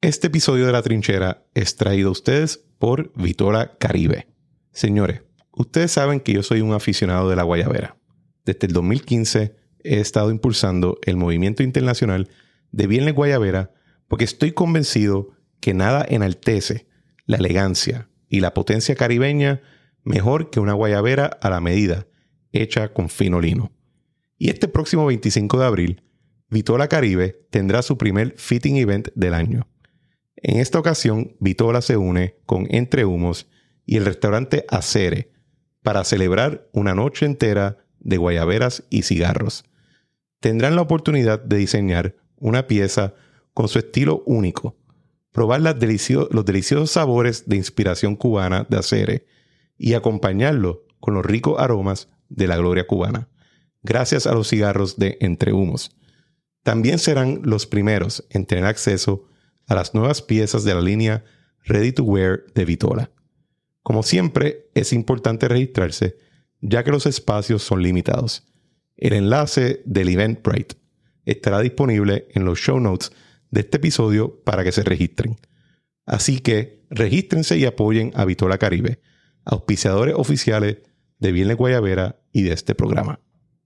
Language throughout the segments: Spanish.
Este episodio de La Trinchera es traído a ustedes por Vitola Caribe. Señores, ustedes saben que yo soy un aficionado de la guayabera. Desde el 2015 he estado impulsando el movimiento internacional de Viernes Guayabera porque estoy convencido que nada enaltece la elegancia y la potencia caribeña mejor que una guayabera a la medida, hecha con fino lino. Y este próximo 25 de abril, Vitola Caribe tendrá su primer fitting event del año. En esta ocasión, Vitola se une con Entre Humos y el restaurante Acere para celebrar una noche entera de guayaberas y cigarros. Tendrán la oportunidad de diseñar una pieza con su estilo único, probar los deliciosos sabores de inspiración cubana de Acere y acompañarlo con los ricos aromas de la gloria cubana, gracias a los cigarros de Entre Humos. También serán los primeros en tener acceso a las nuevas piezas de la línea Ready to Wear de Vitola. Como siempre, es importante registrarse, ya que los espacios son limitados. El enlace del Eventbrite estará disponible en los show notes de este episodio para que se registren. Así que regístrense y apoyen a Vitola Caribe, auspiciadores oficiales de Viernes Guayabera y de este programa.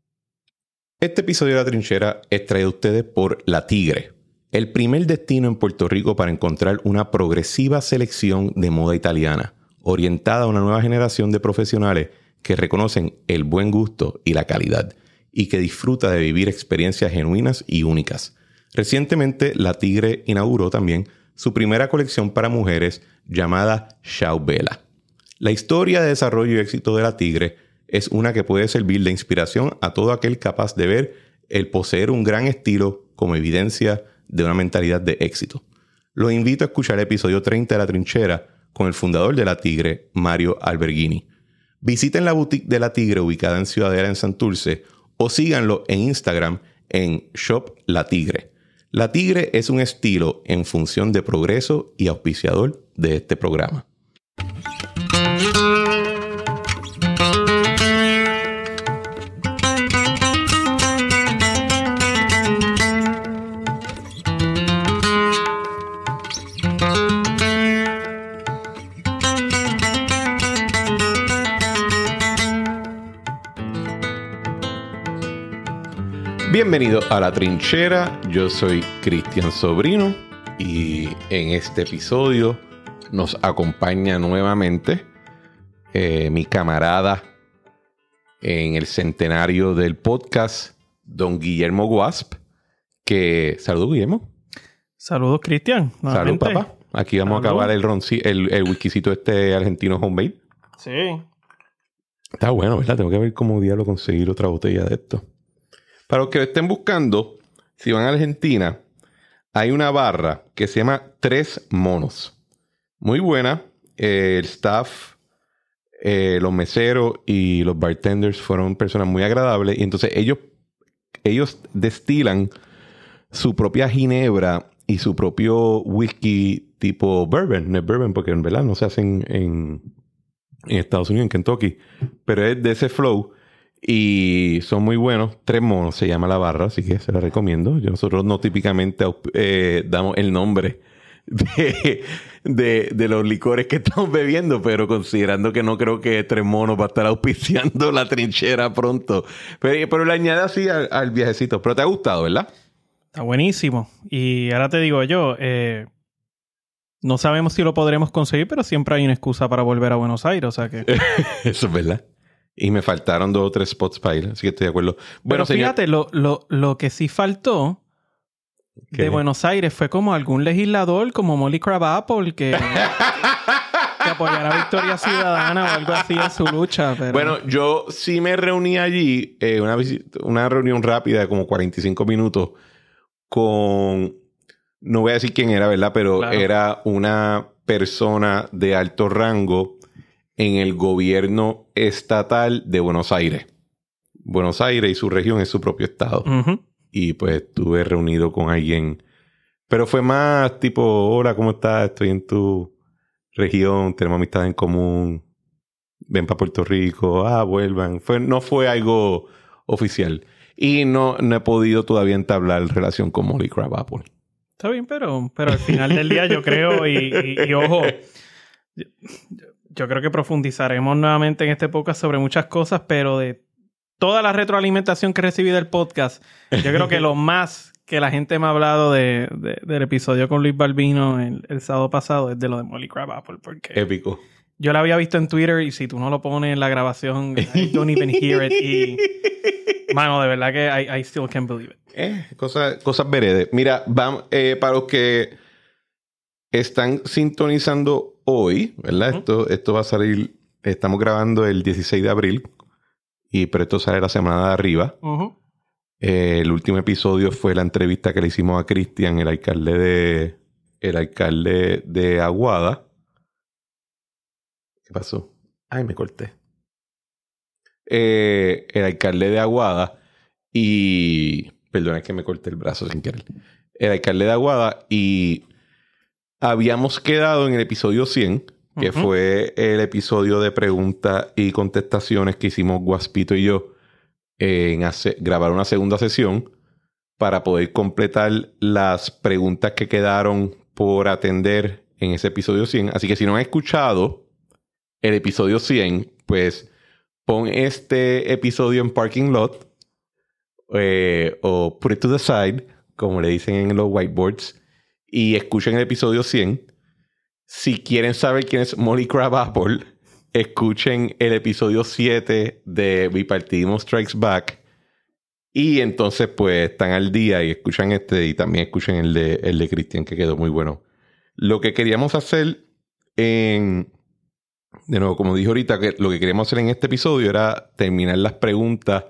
Este episodio de La Trinchera es traído a ustedes por La Tigre, el primer destino en Puerto Rico para encontrar una progresiva selección de moda italiana, orientada a una nueva generación de profesionales que reconocen el buen gusto y la calidad, y que disfruta de vivir experiencias genuinas y únicas. Recientemente, La Tigre inauguró también su primera colección para mujeres llamada Ciao Bella. La historia de desarrollo y éxito de La Tigre es una que puede servir de inspiración a todo aquel capaz de ver el poseer un gran estilo como evidencia de una mentalidad de éxito. Los invito a escuchar el episodio 30 de La Trinchera con el fundador de La Tigre, Mario Alberghini. Visiten la boutique de La Tigre ubicada en Ciudadela en Santurce o síganlo en Instagram en Shop La Tigre. La Tigre es un estilo en función de progreso y auspiciador de este programa. Bienvenido a La Trinchera, yo soy Cristian Sobrino y en este episodio nos acompaña nuevamente mi camarada en el centenario del podcast, don Guillermo Guasp, que... Saludos, Guillermo. Saludos, Cristian. Salud, papá. Aquí vamos a acabar el whiskycito este argentino homemade. Sí. Está bueno, ¿verdad? Tengo que ver cómo diablo conseguir otra botella de esto. Para los que lo estén buscando, si van a Argentina, hay una barra que se llama Tres Monos. Muy buena. El staff, los meseros y los bartenders fueron personas muy agradables. Y entonces ellos destilan su propia ginebra y su propio whisky tipo bourbon. No es bourbon porque en verdad no se hacen en Estados Unidos, en Kentucky. Pero es de ese flow. Y son muy buenos. Tres Monos se llama la barra, así que se la recomiendo. Nosotros no típicamente damos el nombre de los licores que estamos bebiendo, pero considerando que no creo que Tres Monos va a estar auspiciando La Trinchera pronto. Pero le añade así al viajecito. Pero te ha gustado, ¿verdad? Está buenísimo. Y ahora te digo yo, no sabemos si lo podremos conseguir, pero siempre hay una excusa para volver a Buenos Aires, o sea que... Eso es verdad. Y me faltaron 2 o 3 spots para ir, así que estoy de acuerdo. Bueno, pero fíjate, lo que sí faltó de Buenos Aires fue como algún legislador como Molly Crabapple que apoyara a Victoria Ciudadana o algo así en su lucha. Pero... Bueno, yo sí me reuní allí, una reunión rápida de como 45 minutos con... No voy a decir quién era, ¿verdad? Pero claro, era una persona de alto rango en el gobierno estatal de Buenos Aires. Buenos Aires y su región es su propio estado. Uh-huh. Y pues estuve reunido con alguien. Pero fue más tipo, hola, ¿cómo estás? Estoy en tu región, tenemos amistad en común. Ven para Puerto Rico, vuelvan. No fue algo oficial. Y no he podido todavía entablar relación con Molly Crabapple. Está bien, pero al final del día yo creo, y ojo, yo creo que profundizaremos nuevamente en este podcast sobre muchas cosas, pero de toda la retroalimentación que recibí del podcast, yo creo que lo más que la gente me ha hablado del episodio con Luis Balbino el sábado pasado es de lo de Molly Crabapple, porque Épico. yo lo había visto en Twitter y si tú no lo pones en la grabación, I don't even hear it. Y, mano, de verdad que I still can't believe it. Cosas veredes. Mira, para los que están sintonizando hoy, ¿verdad? Uh-huh. Esto va a salir, estamos grabando el 16 de abril, pero esto sale la semana de arriba. Uh-huh. El último episodio fue la entrevista que le hicimos a Cristian, el alcalde de Aguada. ¿Qué pasó? Ay, me corté. El alcalde de Aguada y... Perdona, es que me corté el brazo sin querer. El alcalde de Aguada y habíamos quedado en el episodio 100, que uh-huh. fue el episodio de preguntas y contestaciones que hicimos Guaspito y yo en grabar una segunda sesión para poder completar las preguntas que quedaron por atender en ese episodio 100. Así que si no han escuchado el episodio 100, pues pon este episodio en Parking Lot o put it to the side, como le dicen en los whiteboards, y escuchen el episodio 100. Si quieren saber quién es Molly Crabapple, escuchen el episodio 7 de Bipartidismo Strikes Back. Y entonces, pues, están al día y escuchan y también escuchen el de Cristian, que quedó muy bueno. Lo que queríamos hacer de nuevo, como dije ahorita, lo que queríamos hacer en este episodio era terminar las preguntas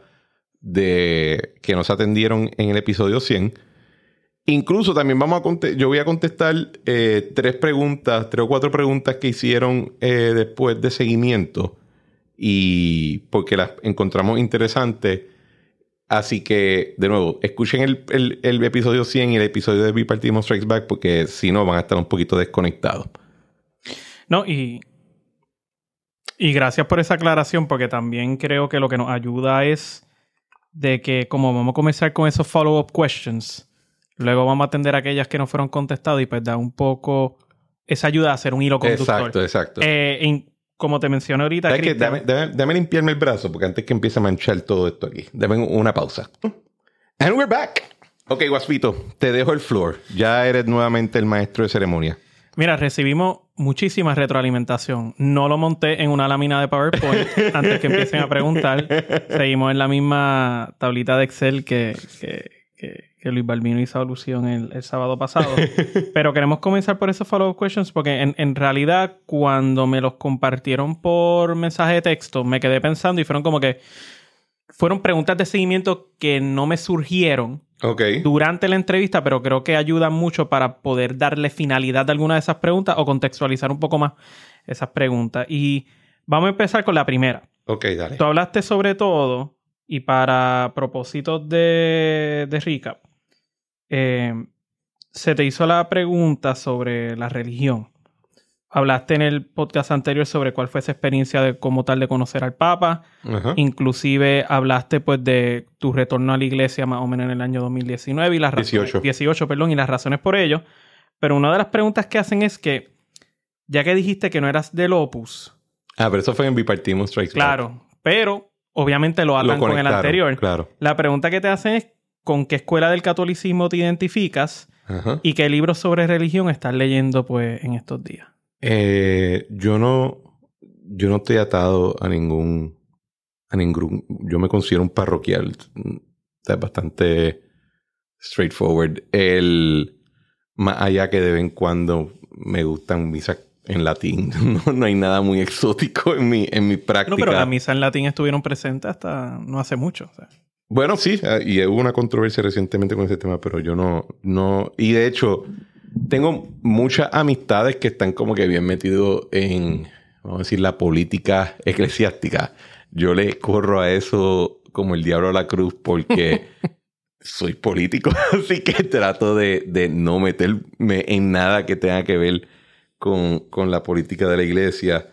que nos atendieron en el episodio 100. Incluso también yo voy a contestar 3 o 4 preguntas que hicieron después de seguimiento, y porque las encontramos interesantes. Así que, de nuevo, escuchen el episodio 100 y el episodio de Bipartidismo Strikes Back, porque si no van a estar un poquito desconectados. No, y gracias por esa aclaración, porque también creo que lo que nos ayuda es de que, como vamos a comenzar con esos follow-up questions, luego vamos a atender aquellas que no fueron contestadas y pues da un poco esa ayuda a hacer un hilo conductor. Exacto. Como te mencioné ahorita, Cristian, dame limpiarme el brazo, porque antes que empiece a manchar todo esto aquí. Dame una pausa. And we're back. Ok, Guaspito, te dejo el floor. Ya eres nuevamente el maestro de ceremonia. Mira, recibimos muchísima retroalimentación. No lo monté en una lámina de PowerPoint antes que empiecen a preguntar. Seguimos en la misma tablita de Excel que Luis Balbino hizo alusión el sábado pasado. Pero queremos comenzar por esos follow-up questions porque en realidad cuando me los compartieron por mensaje de texto me quedé pensando y fueron preguntas de seguimiento que no me surgieron durante la entrevista, pero creo que ayudan mucho para poder darle finalidad a alguna de esas preguntas o contextualizar un poco más esas preguntas. Y vamos a empezar con la primera. Ok, dale. Tú hablaste sobre todo, y para propósitos de recap, se te hizo la pregunta sobre la religión. Hablaste en el podcast anterior sobre cuál fue esa experiencia como tal de conocer al Papa. Uh-huh. Inclusive hablaste pues de tu retorno a la iglesia más o menos en el año 2019 y las 18, y las razones por ello. Pero una de las preguntas que hacen es que, ya que dijiste que no eras del Opus... pero eso fue en Bipartidismo Strikes Back. Claro, pero obviamente lo atan con el anterior. Claro. La pregunta que te hacen es ¿con qué escuela del catolicismo te identificas? Uh-huh. ¿Y qué libros sobre religión estás leyendo pues en estos días? Yo no estoy atado a ningún... Yo me considero un parroquial. Es bastante straightforward. Más allá que de vez en cuando me gustan misas en latín. No hay nada muy exótico en mi práctica. No, pero las misas en latín estuvieron presentes hasta no hace mucho. O sea. Bueno, sí. Y hubo una controversia recientemente con ese tema, pero yo no... Y de hecho... Tengo muchas amistades que están como que bien metidos en, vamos a decir, la política eclesiástica. Yo le corro a eso como el diablo a la cruz porque soy político. Así que trato de no meterme en nada que tenga que ver con la política de la iglesia.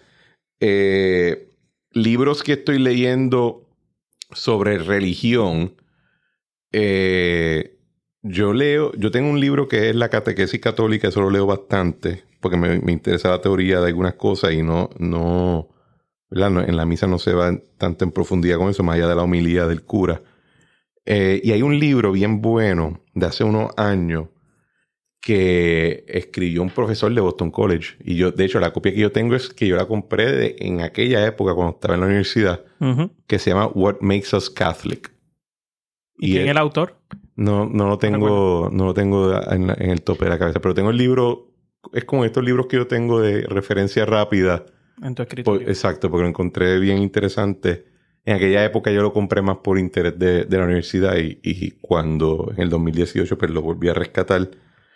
Libros que estoy leyendo sobre religión... Yo tengo un libro que es La Catequesis Católica, eso lo leo bastante, porque me interesa la teoría de algunas cosas y ¿verdad? En la misa no se va tanto en profundidad con eso, más allá de la homilía del cura. Y hay un libro bien bueno de hace unos años que escribió un profesor de Boston College. Y yo, de hecho, la copia que yo tengo es que yo la compré en aquella época cuando estaba en la universidad, que se llama What Makes Us Catholic. ¿Y quién es el autor? No lo tengo en el tope de la cabeza, pero tengo el libro, es como estos libros que yo tengo de referencia rápida. En tu escritorio. Exacto, porque lo encontré bien interesante. En aquella época yo lo compré más por interés de la universidad y cuando en el 2018 pues lo volví a rescatar.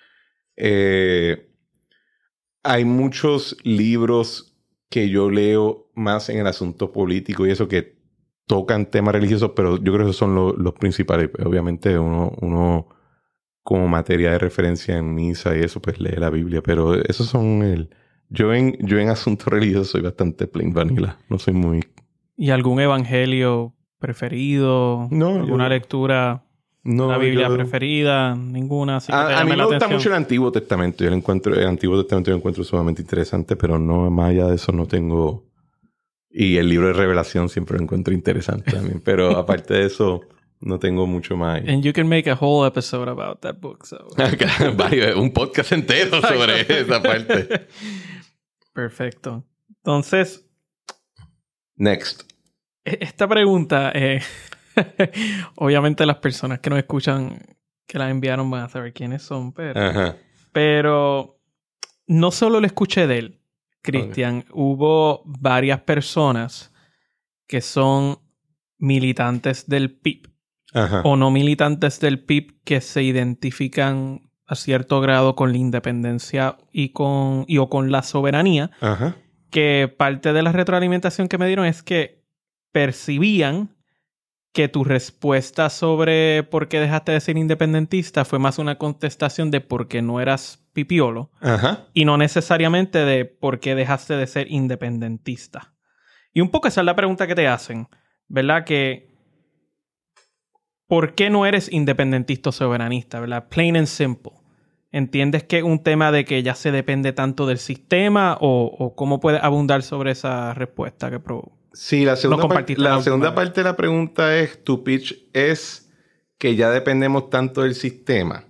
Hay muchos libros que yo leo más en el asunto político y eso que tocan temas religiosos, pero yo creo que esos son los principales. Obviamente uno como materia de referencia en misa y eso, pues lee la Biblia, pero esos son Yo en asuntos religiosos soy bastante plain vanilla. No soy muy... ¿Y algún evangelio preferido? No. ¿Alguna lectura? No, ¿La Biblia preferida? Ninguna. Así que a mí me gusta mucho el Antiguo Testamento. El Antiguo Testamento yo lo encuentro sumamente interesante, pero no, más allá de eso no tengo... Y el libro de Revelación siempre lo encuentro interesante también. Pero aparte de eso, no tengo mucho más. And you can make a whole episode about that book. So. Un podcast entero sobre esa parte. Perfecto. Entonces... Next. Esta pregunta... obviamente las personas que nos escuchan, que las enviaron, van a saber quiénes son. Pero no solo lo escuché de él, Cristian. Okay. Hubo varias personas que son militantes del PIB. O no militantes del PIB que se identifican a cierto grado con la independencia o con la soberanía. Que parte de la retroalimentación que me dieron es que percibían que tu respuesta sobre por qué dejaste de ser independentista fue más una contestación de por qué no eras pipiolo y no necesariamente de por qué dejaste de ser independentista. Y un poco esa es la pregunta que te hacen, ¿verdad? Que ¿por qué no eres independentista o soberanista? ¿Verdad? Plain and simple. ¿Entiendes que es un tema de que ya se depende tanto del sistema o cómo puedes abundar sobre esa respuesta que Sí, la segunda parte de la pregunta es, tu pitch es que ya dependemos tanto del sistema.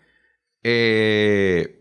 Sí.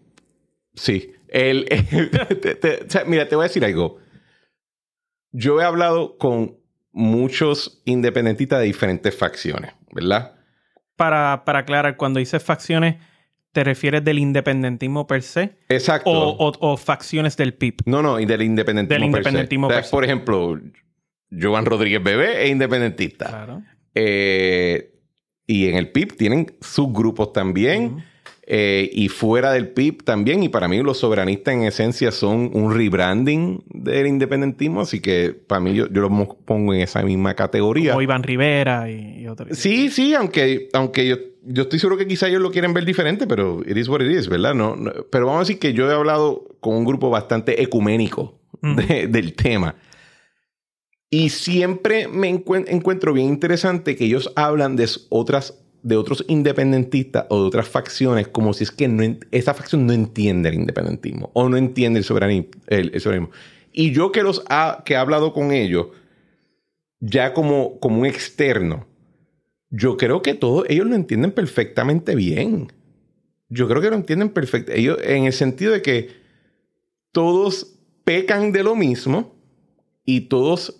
Mira, te voy a decir algo. Yo he hablado con muchos independentistas de diferentes facciones, ¿verdad? Para aclarar, cuando dices facciones, ¿te refieres del independentismo per se? Exacto. ¿O facciones del PIB? No, y del independentismo per se. Por ejemplo... Joan Rodríguez Bebé es independentista. Claro. Y en el PIB tienen subgrupos también. Y fuera del PIB también. Y para mí los soberanistas en esencia son un rebranding del independentismo. Así que para mí yo los pongo en esa misma categoría. Como Iván Rivera y otros. Sí, aunque yo estoy seguro que quizá ellos lo quieren ver diferente, pero it is what it is, ¿verdad? No, pero vamos a decir que yo he hablado con un grupo bastante ecuménico del tema. Y siempre me encuentro bien interesante que ellos hablan de otros independentistas o de otras facciones como si es que esa facción no entiende el independentismo o no entiende el soberanismo. Y yo que he hablado con ellos ya como un externo, yo creo que todos ellos lo entienden perfectamente bien. Yo creo que lo entienden perfectamente. Ellos, en el sentido de que todos pecan de lo mismo y todos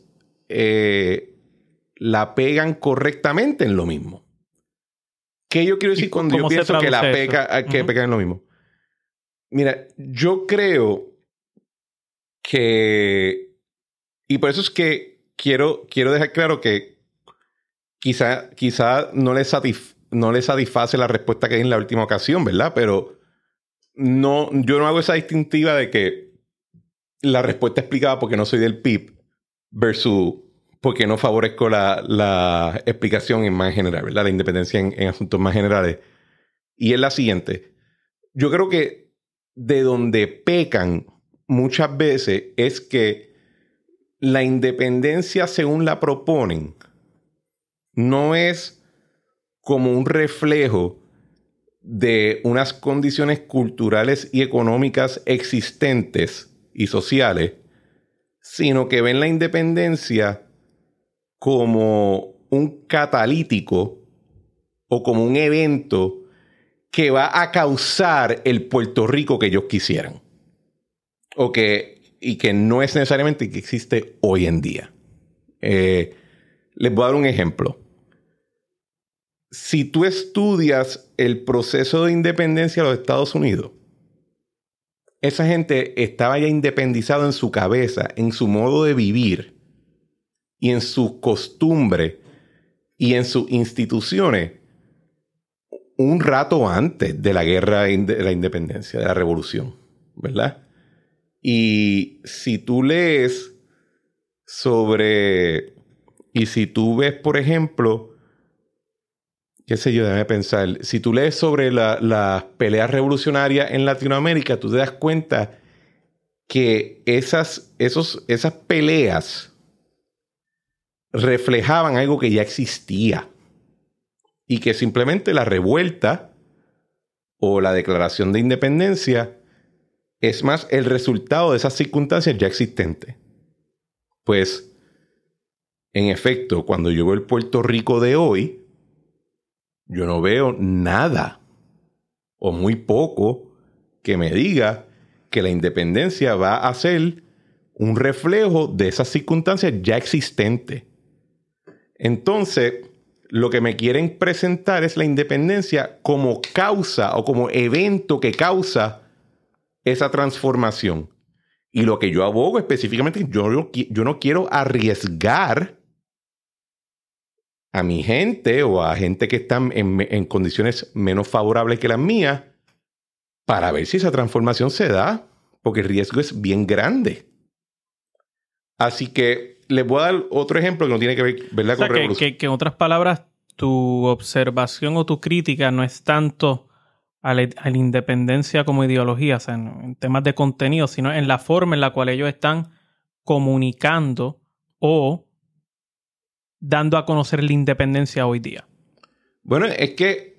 la pegan correctamente en lo mismo. ¿Qué yo quiero decir cuando yo pienso que pecan en lo mismo? Mira, yo creo que... Y por eso es que quiero dejar claro que quizá no les satisface la respuesta que di en la última ocasión, ¿verdad? Pero yo no hago esa distintiva de que la respuesta explicada porque no soy del PIB versus porque no favorezco la explicación en más general, ¿verdad? La independencia en asuntos más generales. Y es la siguiente. Yo creo que de donde pecan muchas veces es que la independencia, según la proponen, no es como un reflejo de unas condiciones culturales y económicas existentes y sociales, sino que ven la independencia como un catalítico o como un evento que va a causar el Puerto Rico que ellos quisieran. Y que no es necesariamente que existe hoy en día. Les voy a dar un ejemplo. Si tú estudias el proceso de independencia de los Estados Unidos, esa gente estaba ya independizada en su cabeza, en su modo de vivir y en sus costumbres y en sus instituciones un rato antes de la guerra de la independencia, de la revolución, ¿verdad? Y si tú lees y si tú ves, por ejemplo, qué sé yo, déjame pensar, si tú lees sobre las peleas revolucionarias en Latinoamérica, tú te das cuenta que esas peleas reflejaban algo que ya existía y que simplemente la revuelta o la declaración de independencia es más el resultado de esas circunstancias ya existentes. Pues, en efecto, cuando yo veo el Puerto Rico de hoy, yo no veo nada o muy poco que me diga que la independencia va a ser un reflejo de esas circunstancias ya existentes. Entonces, lo que me quieren presentar es la independencia como causa o como evento que causa esa transformación. Y lo que yo abogo específicamente, yo no quiero arriesgar a mi gente o a gente que están en condiciones menos favorables que las mías para ver si esa transformación se da, porque el riesgo es bien grande. Así que les voy a dar otro ejemplo que no tiene que ver, ¿verdad? Con revolución. Que en otras palabras, tu observación o tu crítica no es tanto a la independencia como ideología, o sea, en temas de contenido, sino en la forma en la cual ellos están comunicando o dando a conocer la independencia hoy día. Bueno, es que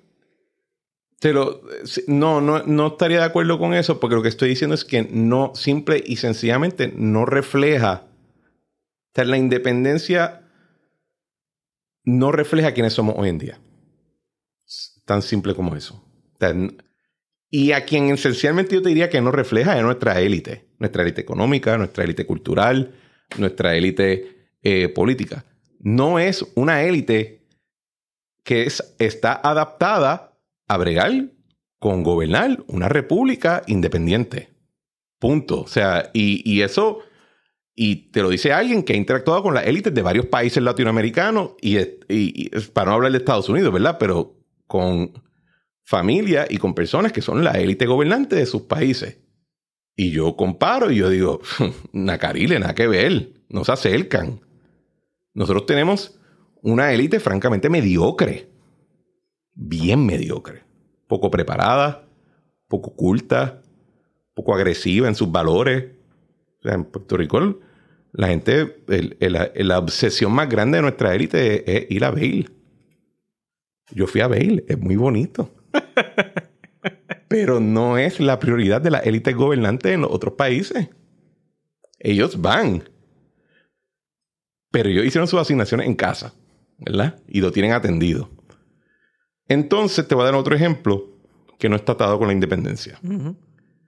no estaría de acuerdo con eso, porque lo que estoy diciendo es que no, simple y sencillamente no refleja, o sea, la independencia no refleja quiénes somos hoy en día. Tan simple como eso. O sea, y a quien esencialmente yo te diría que no refleja es nuestra élite económica, nuestra élite cultural, nuestra élite política. No es una élite que está adaptada a bregar con gobernar una república independiente. Punto. O sea, y eso, y te lo dice alguien que ha interactuado con las élites de varios países latinoamericanos y para no hablar de Estados Unidos, ¿verdad? Pero con familias y con personas que son la élite gobernante de sus países. Y yo comparo y yo digo, Nacarile, nada que ver, no se acercan. Nosotros tenemos una élite francamente mediocre, bien mediocre, poco preparada, poco culta, poco agresiva en sus valores. O sea, en Puerto Rico, la gente, la obsesión más grande de nuestra élite es ir a Vail. Yo fui a Vail, es muy bonito. Pero no es la prioridad de la élite gobernante en los otros países. Ellos van. Pero ellos hicieron sus asignaciones en casa, ¿verdad? Y lo tienen atendido. Entonces, te voy a dar otro ejemplo que no está atado con la independencia. Uh-huh.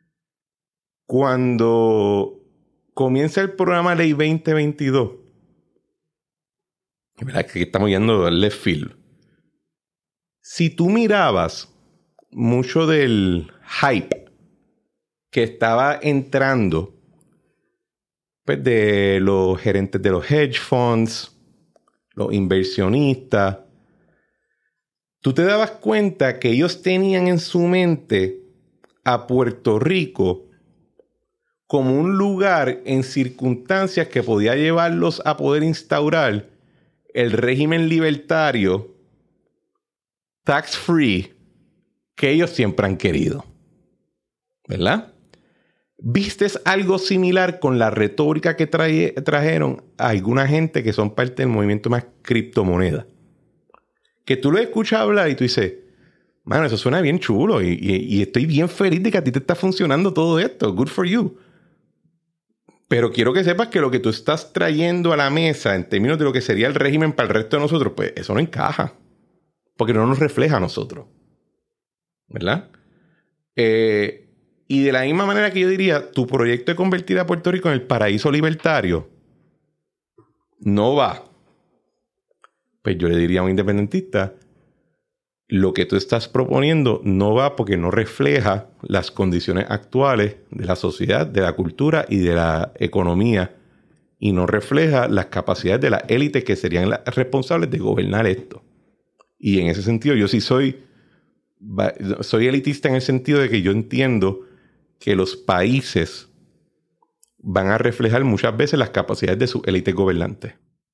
Cuando comienza el programa Ley 2022, ¿verdad? Que estamos yendo al left field. Si tú mirabas mucho del hype que estaba entrando, pues, de los gerentes de los hedge funds, los inversionistas, tú te dabas cuenta que ellos tenían en su mente a Puerto Rico como un lugar en circunstancias que podía llevarlos a poder instaurar el régimen libertario tax-free que ellos siempre han querido. ¿Verdad? ¿Vistes algo similar con la retórica que trajeron a alguna gente que son parte del movimiento más criptomoneda? Que tú lo escuchas hablar y tú dices, Mano, eso suena bien chulo y estoy bien feliz de que a ti te está funcionando todo esto. Good for you. Pero quiero que sepas que lo que tú estás trayendo a la mesa en términos de lo que sería el régimen para el resto de nosotros, pues eso no encaja. Porque no nos refleja a nosotros. ¿Verdad? Y de la misma manera que yo diría, tu proyecto de convertir a Puerto Rico en el paraíso libertario no va. Pues yo le diría a un independentista, lo que tú estás proponiendo no va porque no refleja las condiciones actuales de la sociedad, de la cultura y de la economía, y no refleja las capacidades de la élite que serían las responsables de gobernar esto. Y en ese sentido yo sí soy elitista en el sentido de que yo entiendo que los países van a reflejar muchas veces las capacidades de sus élites gobernantes.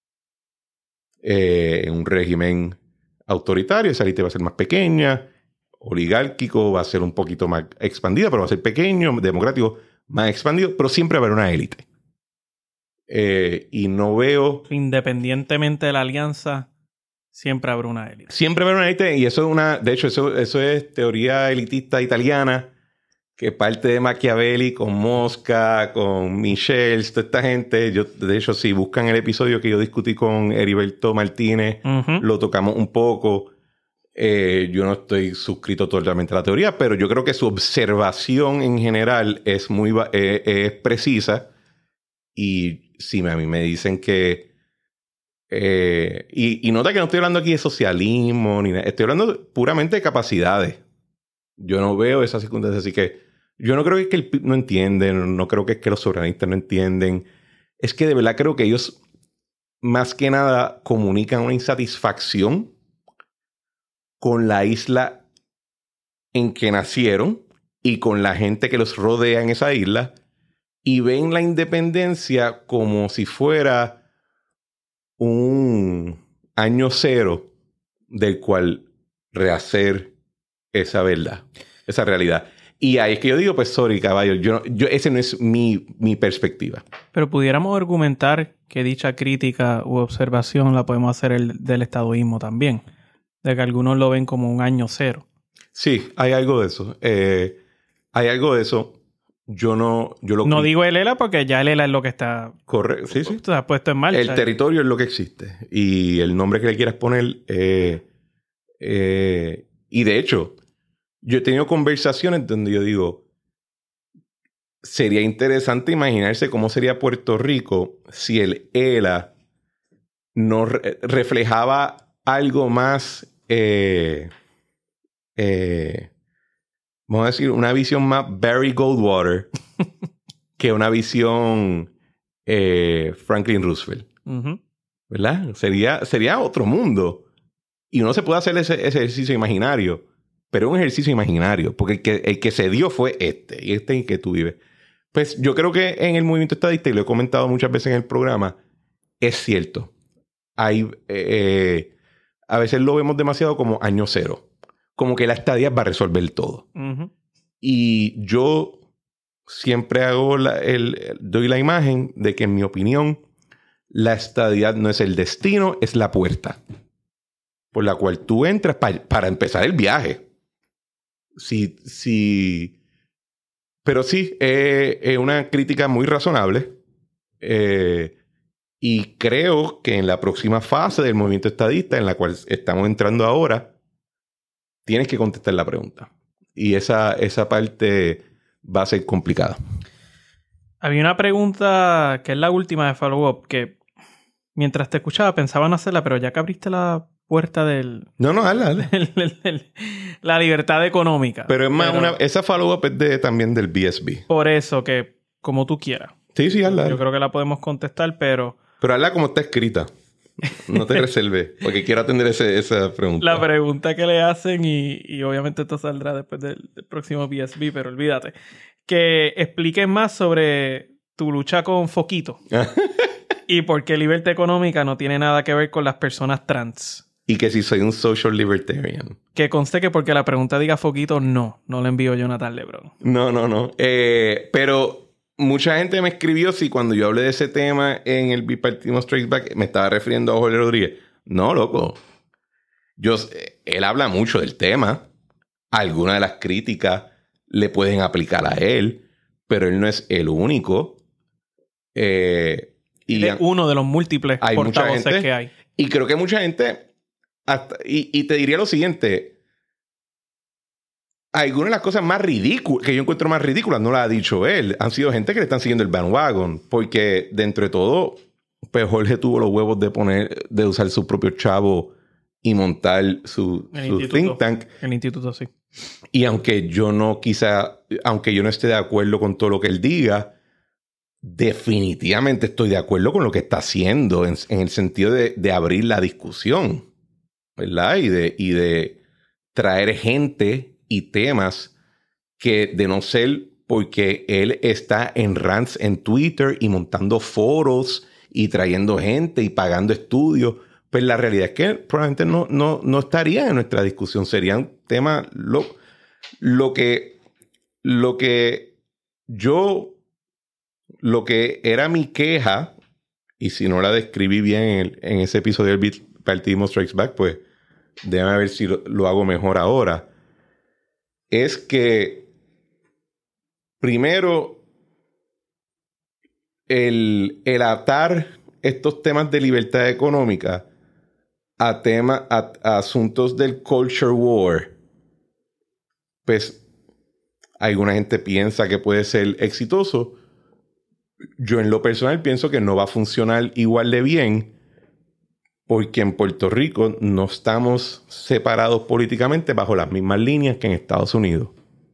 En un régimen autoritario, esa élite va a ser más pequeña, oligárquico, va a ser un poquito más expandida, pero va a ser pequeño, democrático, más expandido, pero siempre va a haber una élite. Y no veo... Independientemente de la alianza, siempre habrá una élite. Siempre habrá una élite, y eso es una... De hecho, eso es teoría elitista italiana, que parte de Machiavelli con Mosca, con Michels, toda esta gente. De hecho, si buscan el episodio que yo discutí con Heriberto Martínez, lo tocamos un poco. Yo no estoy suscrito totalmente a la teoría, pero yo creo que su observación en general es precisa. Y si a mí me dicen que... y nota que no estoy hablando aquí de socialismo, ni nada. Estoy hablando puramente de capacidades. Yo no veo esas circunstancias, así que yo no creo que es que el PIB no entiende, no creo que es que los soberanistas no entienden. Es que de verdad creo que ellos más que nada comunican una insatisfacción con la isla en que nacieron y con la gente que los rodea en esa isla y ven la independencia como si fuera un año cero del cual rehacer esa verdad, esa realidad. Y ahí es que yo digo, pues, sorry, caballo, ese no es mi perspectiva. Pero pudiéramos argumentar que dicha crítica u observación la podemos hacer del estadoísmo también. De que algunos lo ven como un año cero. Sí, hay algo de eso. Hay algo de eso. No digo el ELA porque ya el ELA es lo que está... Correcto, sí. Está puesto en marcha. El territorio es lo que existe. Y el nombre que le quieras poner... y de hecho... Yo he tenido conversaciones donde yo digo, sería interesante imaginarse cómo sería Puerto Rico si el ELA no reflejaba algo más, vamos a decir, una visión más Barry Goldwater que una visión Franklin Roosevelt. ¿Verdad? Sería otro mundo. Y uno se puede hacer ese ejercicio imaginario. Pero es un ejercicio imaginario, porque el que se dio fue y este en que tú vives. Pues yo creo que en el movimiento estadista, y lo he comentado muchas veces en el programa, es cierto. Hay, a veces lo vemos demasiado como año cero. Como que la estadía va a resolver todo. Y yo siempre doy la imagen de que, en mi opinión, la estadidad no es el destino, es la puerta por la cual tú entras para empezar el viaje. Sí. Pero sí, es una crítica muy razonable. Y creo que en la próxima fase del movimiento estadista, en la cual estamos entrando ahora, tienes que contestar la pregunta. Y esa parte va a ser complicada. Había una pregunta que es la última de follow-up, que mientras te escuchaba pensaba en hacerla, pero ya que abriste la puerta del... No, dale. La libertad económica. Pero es más esa follow-up es también del BSB. Por eso, que como tú quieras. Sí, hazla. Yo creo que la podemos contestar, pero... Pero hazla como está escrita. No te reserves, porque quiero atender esa pregunta. La pregunta que le hacen, y obviamente esto saldrá después del próximo BSB, pero olvídate. Que expliques más sobre tu lucha con Foquito. Y por qué libertad económica no tiene nada que ver con las personas trans. Y que si soy un social libertarian. Que conste que porque la pregunta diga Foquito, no le envío a Jonathan Lebron. No. Pero mucha gente me escribió si cuando yo hablé de ese tema en el Bipartidismo Strikes Back me estaba refiriendo a Jorge Rodríguez. No, loco. Él habla mucho del tema. algunas de las críticas le pueden aplicar a él, pero él no es el único. Y es uno de los múltiples portavoces que hay. Y creo que mucha gente... y te diría lo siguiente. Algunas de las cosas más ridículas, que yo encuentro más ridículas, no las ha dicho él. Han sido gente que le están siguiendo el bandwagon. Porque, dentro de todo, pues Jorge tuvo los huevos de usar su propio chavo y montar su think tank. El instituto, sí. Y aunque yo no esté de acuerdo con todo lo que él diga, definitivamente estoy de acuerdo con lo que está haciendo en el sentido de abrir la discusión, ¿verdad? Y de traer gente y temas que, de no ser porque él está en rants en Twitter y montando foros y trayendo gente y pagando estudios, pues la realidad es que probablemente no estaría en nuestra discusión. Serían temas... Lo que era mi queja, y si no la describí bien en ese episodio del Partidismo Strikes Back, pues déjame ver si lo hago mejor ahora, es que primero el atar estos temas de libertad económica a asuntos del culture war, pues alguna gente piensa que puede ser exitoso. Yo en lo personal pienso que no va a funcionar igual de bien porque en Puerto Rico no estamos separados políticamente bajo las mismas líneas que en Estados Unidos.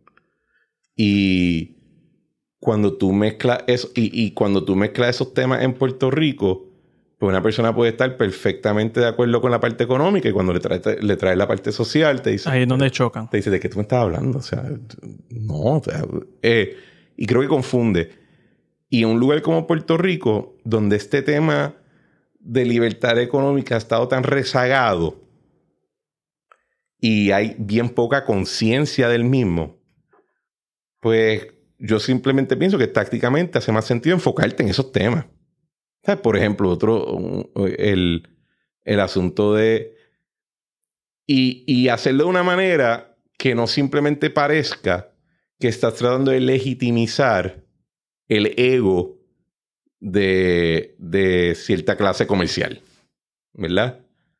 Y cuando tú mezclas eso, y cuando tú mezclas esos temas en Puerto Rico, pues una persona puede estar perfectamente de acuerdo con la parte económica y cuando le traes la parte social te dice... Ahí es donde chocan. Te dice, ¿de qué tú me estás hablando? O sea, no. O sea, y creo que confunde. Y en un lugar como Puerto Rico, donde este tema de libertad económica ha estado tan rezagado y hay bien poca conciencia del mismo, pues yo simplemente pienso que tácticamente hace más sentido enfocarte en esos temas. ¿Sabes? Por ejemplo, el asunto de... Y hacerlo de una manera que no simplemente parezca que estás tratando de legitimizar el ego de cierta clase comercial, ¿verdad?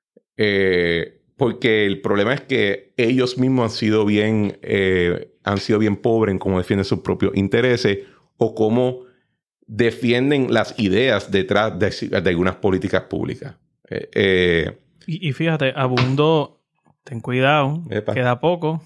Porque el problema es que ellos mismos han sido bien pobres en cómo defienden sus propios intereses o cómo defienden las ideas detrás de algunas políticas públicas. Y fíjate, Abundo, ten cuidado, queda poco.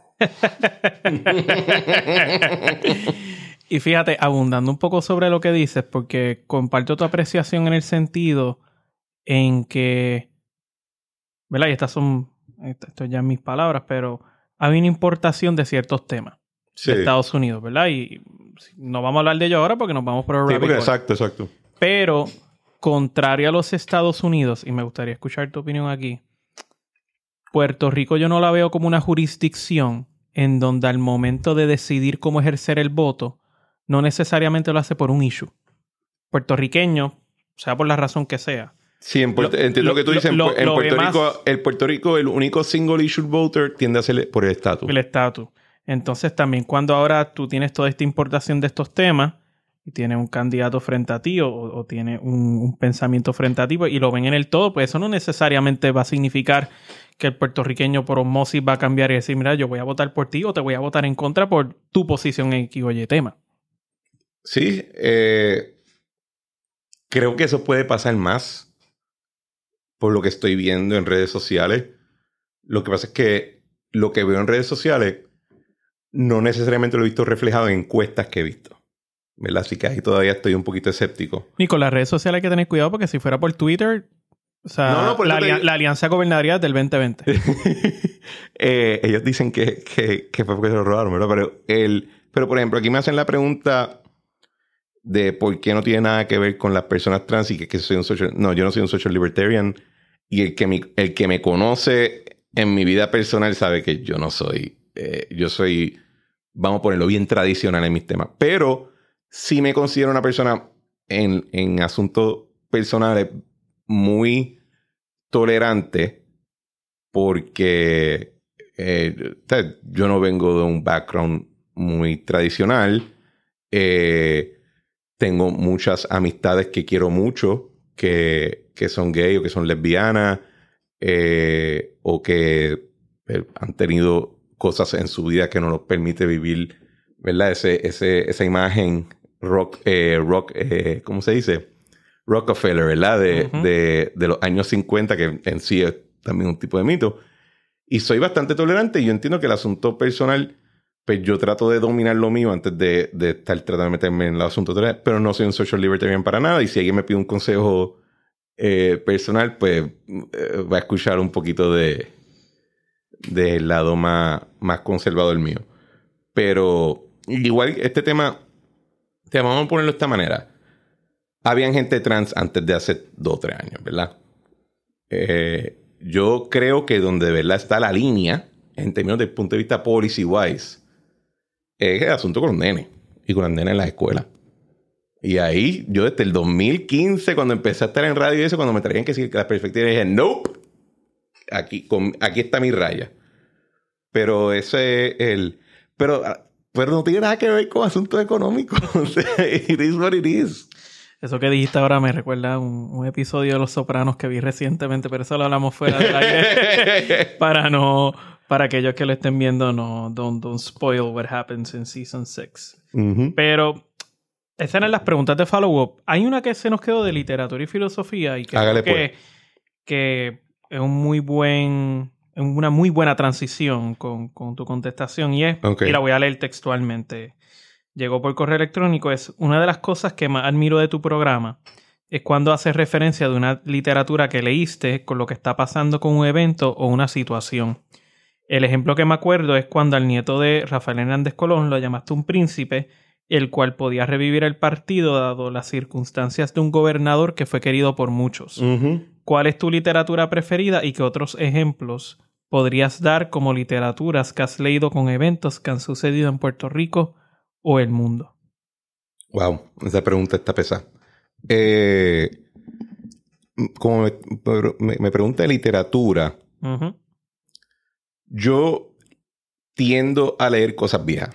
Y fíjate, abundando un poco sobre lo que dices, porque comparto tu apreciación en el sentido en que, ¿verdad? Y esto ya en mis palabras, pero hay una importación de ciertos temas de Estados Unidos, ¿verdad? Y no vamos a hablar de ello ahora porque nos vamos por el rabbit hole. Exacto. Pero, contrario a los Estados Unidos, y me gustaría escuchar tu opinión aquí, Puerto Rico yo no la veo como una jurisdicción en donde al momento de decidir cómo ejercer el voto, no necesariamente lo hace por un issue. Puertorriqueño, sea por la razón que sea. Sí, entiendo lo que tú dices. En Puerto Rico, el único single issue voter tiende a ser por el estatus. El estatus. Entonces, también cuando ahora tú tienes toda esta importación de estos temas y tienes un candidato frente a ti o tienes un pensamiento frente a ti y lo ven en el todo, pues eso no necesariamente va a significar que el puertorriqueño por osmosis va a cambiar y decir, mira, yo voy a votar por ti o te voy a votar en contra por tu posición en X o Y tema. Sí, creo que eso puede pasar más por lo que estoy viendo en redes sociales. Lo que pasa es que lo que veo en redes sociales no necesariamente lo he visto reflejado en encuestas que he visto, ¿verdad? Así que ahí todavía estoy un poquito escéptico. Y con las redes sociales hay que tener cuidado porque si fuera por Twitter, o sea, la alianza gobernaría del 2020. Ellos dicen que fue porque se lo robaron, ¿verdad? Pero, por ejemplo, aquí me hacen la pregunta de por qué no tiene nada que ver con las personas trans y que soy un social... No, yo no soy un social libertarian. Y el que me conoce en mi vida personal sabe que yo no soy... yo soy... Vamos a ponerlo bien tradicional en mis temas. Pero sí me considero una persona en asuntos personales muy tolerante porque yo no vengo de un background muy tradicional. Tengo muchas amistades que quiero mucho, que son gay o que son lesbianas, o que han tenido cosas en su vida que no nos permite vivir, ¿verdad? Esa imagen rock, ¿cómo se dice? Rockefeller, ¿verdad? De los años 50, que en sí es también un tipo de mito. Y soy bastante tolerante y yo entiendo que el asunto personal, pues yo trato de dominar lo mío antes de estar tratando de meterme en el asunto, pero no soy un social libertarian para nada. Y si alguien me pide un consejo personal, pues va a escuchar un poquito del lado más conservador mío. Pero igual este tema, vamos a ponerlo de esta manera. Habían gente trans antes de hace 2 o 3 años, ¿verdad? Yo creo que donde de verdad está la línea, en términos del punto de vista policy-wise, es el asunto con los nenes y con las nenas en la escuela. Y ahí, yo desde el 2015, cuando empecé a estar en radio y eso, cuando me traían que decir que las perspectivas, dije, nope, aquí está mi raya. Pero ese es el... Pero no tiene nada que ver con asuntos económicos. O sea, it is what it is. Eso que dijiste ahora me recuerda un episodio de Los Sopranos que vi recientemente, pero eso lo hablamos fuera del aire. Para aquellos que lo estén viendo, no, don't spoil what happens in season 6. Uh-huh. Pero esas eran las preguntas de follow-up. Hay una que se nos quedó de literatura y filosofía y que es una muy buena transición con tu contestación y es, y la voy a leer textualmente. Llegó por correo electrónico. Es una de las cosas que más admiro de tu programa es cuando haces referencia de una literatura que leíste con lo que está pasando con un evento o una situación. El ejemplo que me acuerdo es cuando al nieto de Rafael Hernández Colón lo llamaste un príncipe, el cual podía revivir el partido dado las circunstancias de un gobernador que fue querido por muchos. Uh-huh. ¿Cuál es tu literatura preferida y qué otros ejemplos podrías dar como literaturas que has leído con eventos que han sucedido en Puerto Rico o el mundo? Wow, esa pregunta está pesada. Como me pregunta de literatura, uh-huh. Yo tiendo a leer cosas viejas.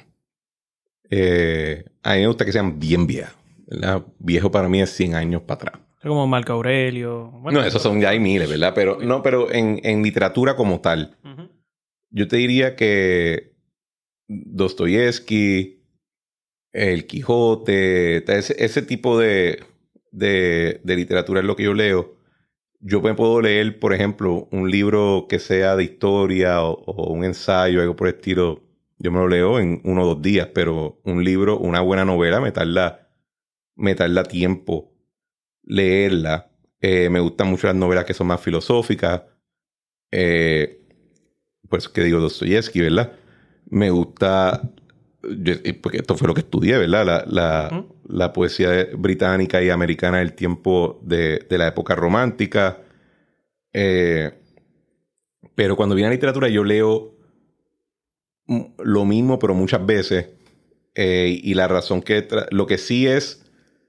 A mí me gusta que sean bien viejas, ¿verdad? Viejo para mí es 100 años para atrás. Como Marco Aurelio. Bueno, no, esos son ya hay miles, ¿verdad? Pero en literatura como tal, uh-huh. Yo te diría que Dostoyevsky, El Quijote, ese tipo de literatura es lo que yo leo. Yo me puedo leer, por ejemplo, un libro que sea de historia o un ensayo, algo por el estilo. Yo me lo leo en 1 o 2 días, pero un libro, una buena novela, me tarda tiempo leerla. Me gustan mucho las novelas que son más filosóficas. Por eso que digo Dostoyevsky, ¿verdad? Me gusta... porque esto fue lo que estudié, ¿verdad? La poesía británica y americana del tiempo de la época romántica. Pero cuando viene a literatura yo leo lo mismo, pero muchas veces. Y la razón lo que sí es...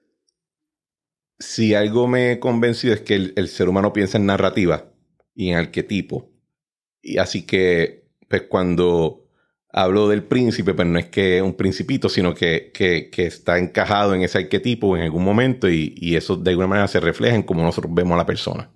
Si algo me he convencido es que el ser humano piensa en narrativa y en arquetipo. Y así que, pues cuando... hablo del príncipe, pero no es que es un principito, sino que está encajado en ese arquetipo en algún momento y eso de alguna manera se refleja en cómo nosotros vemos a la persona.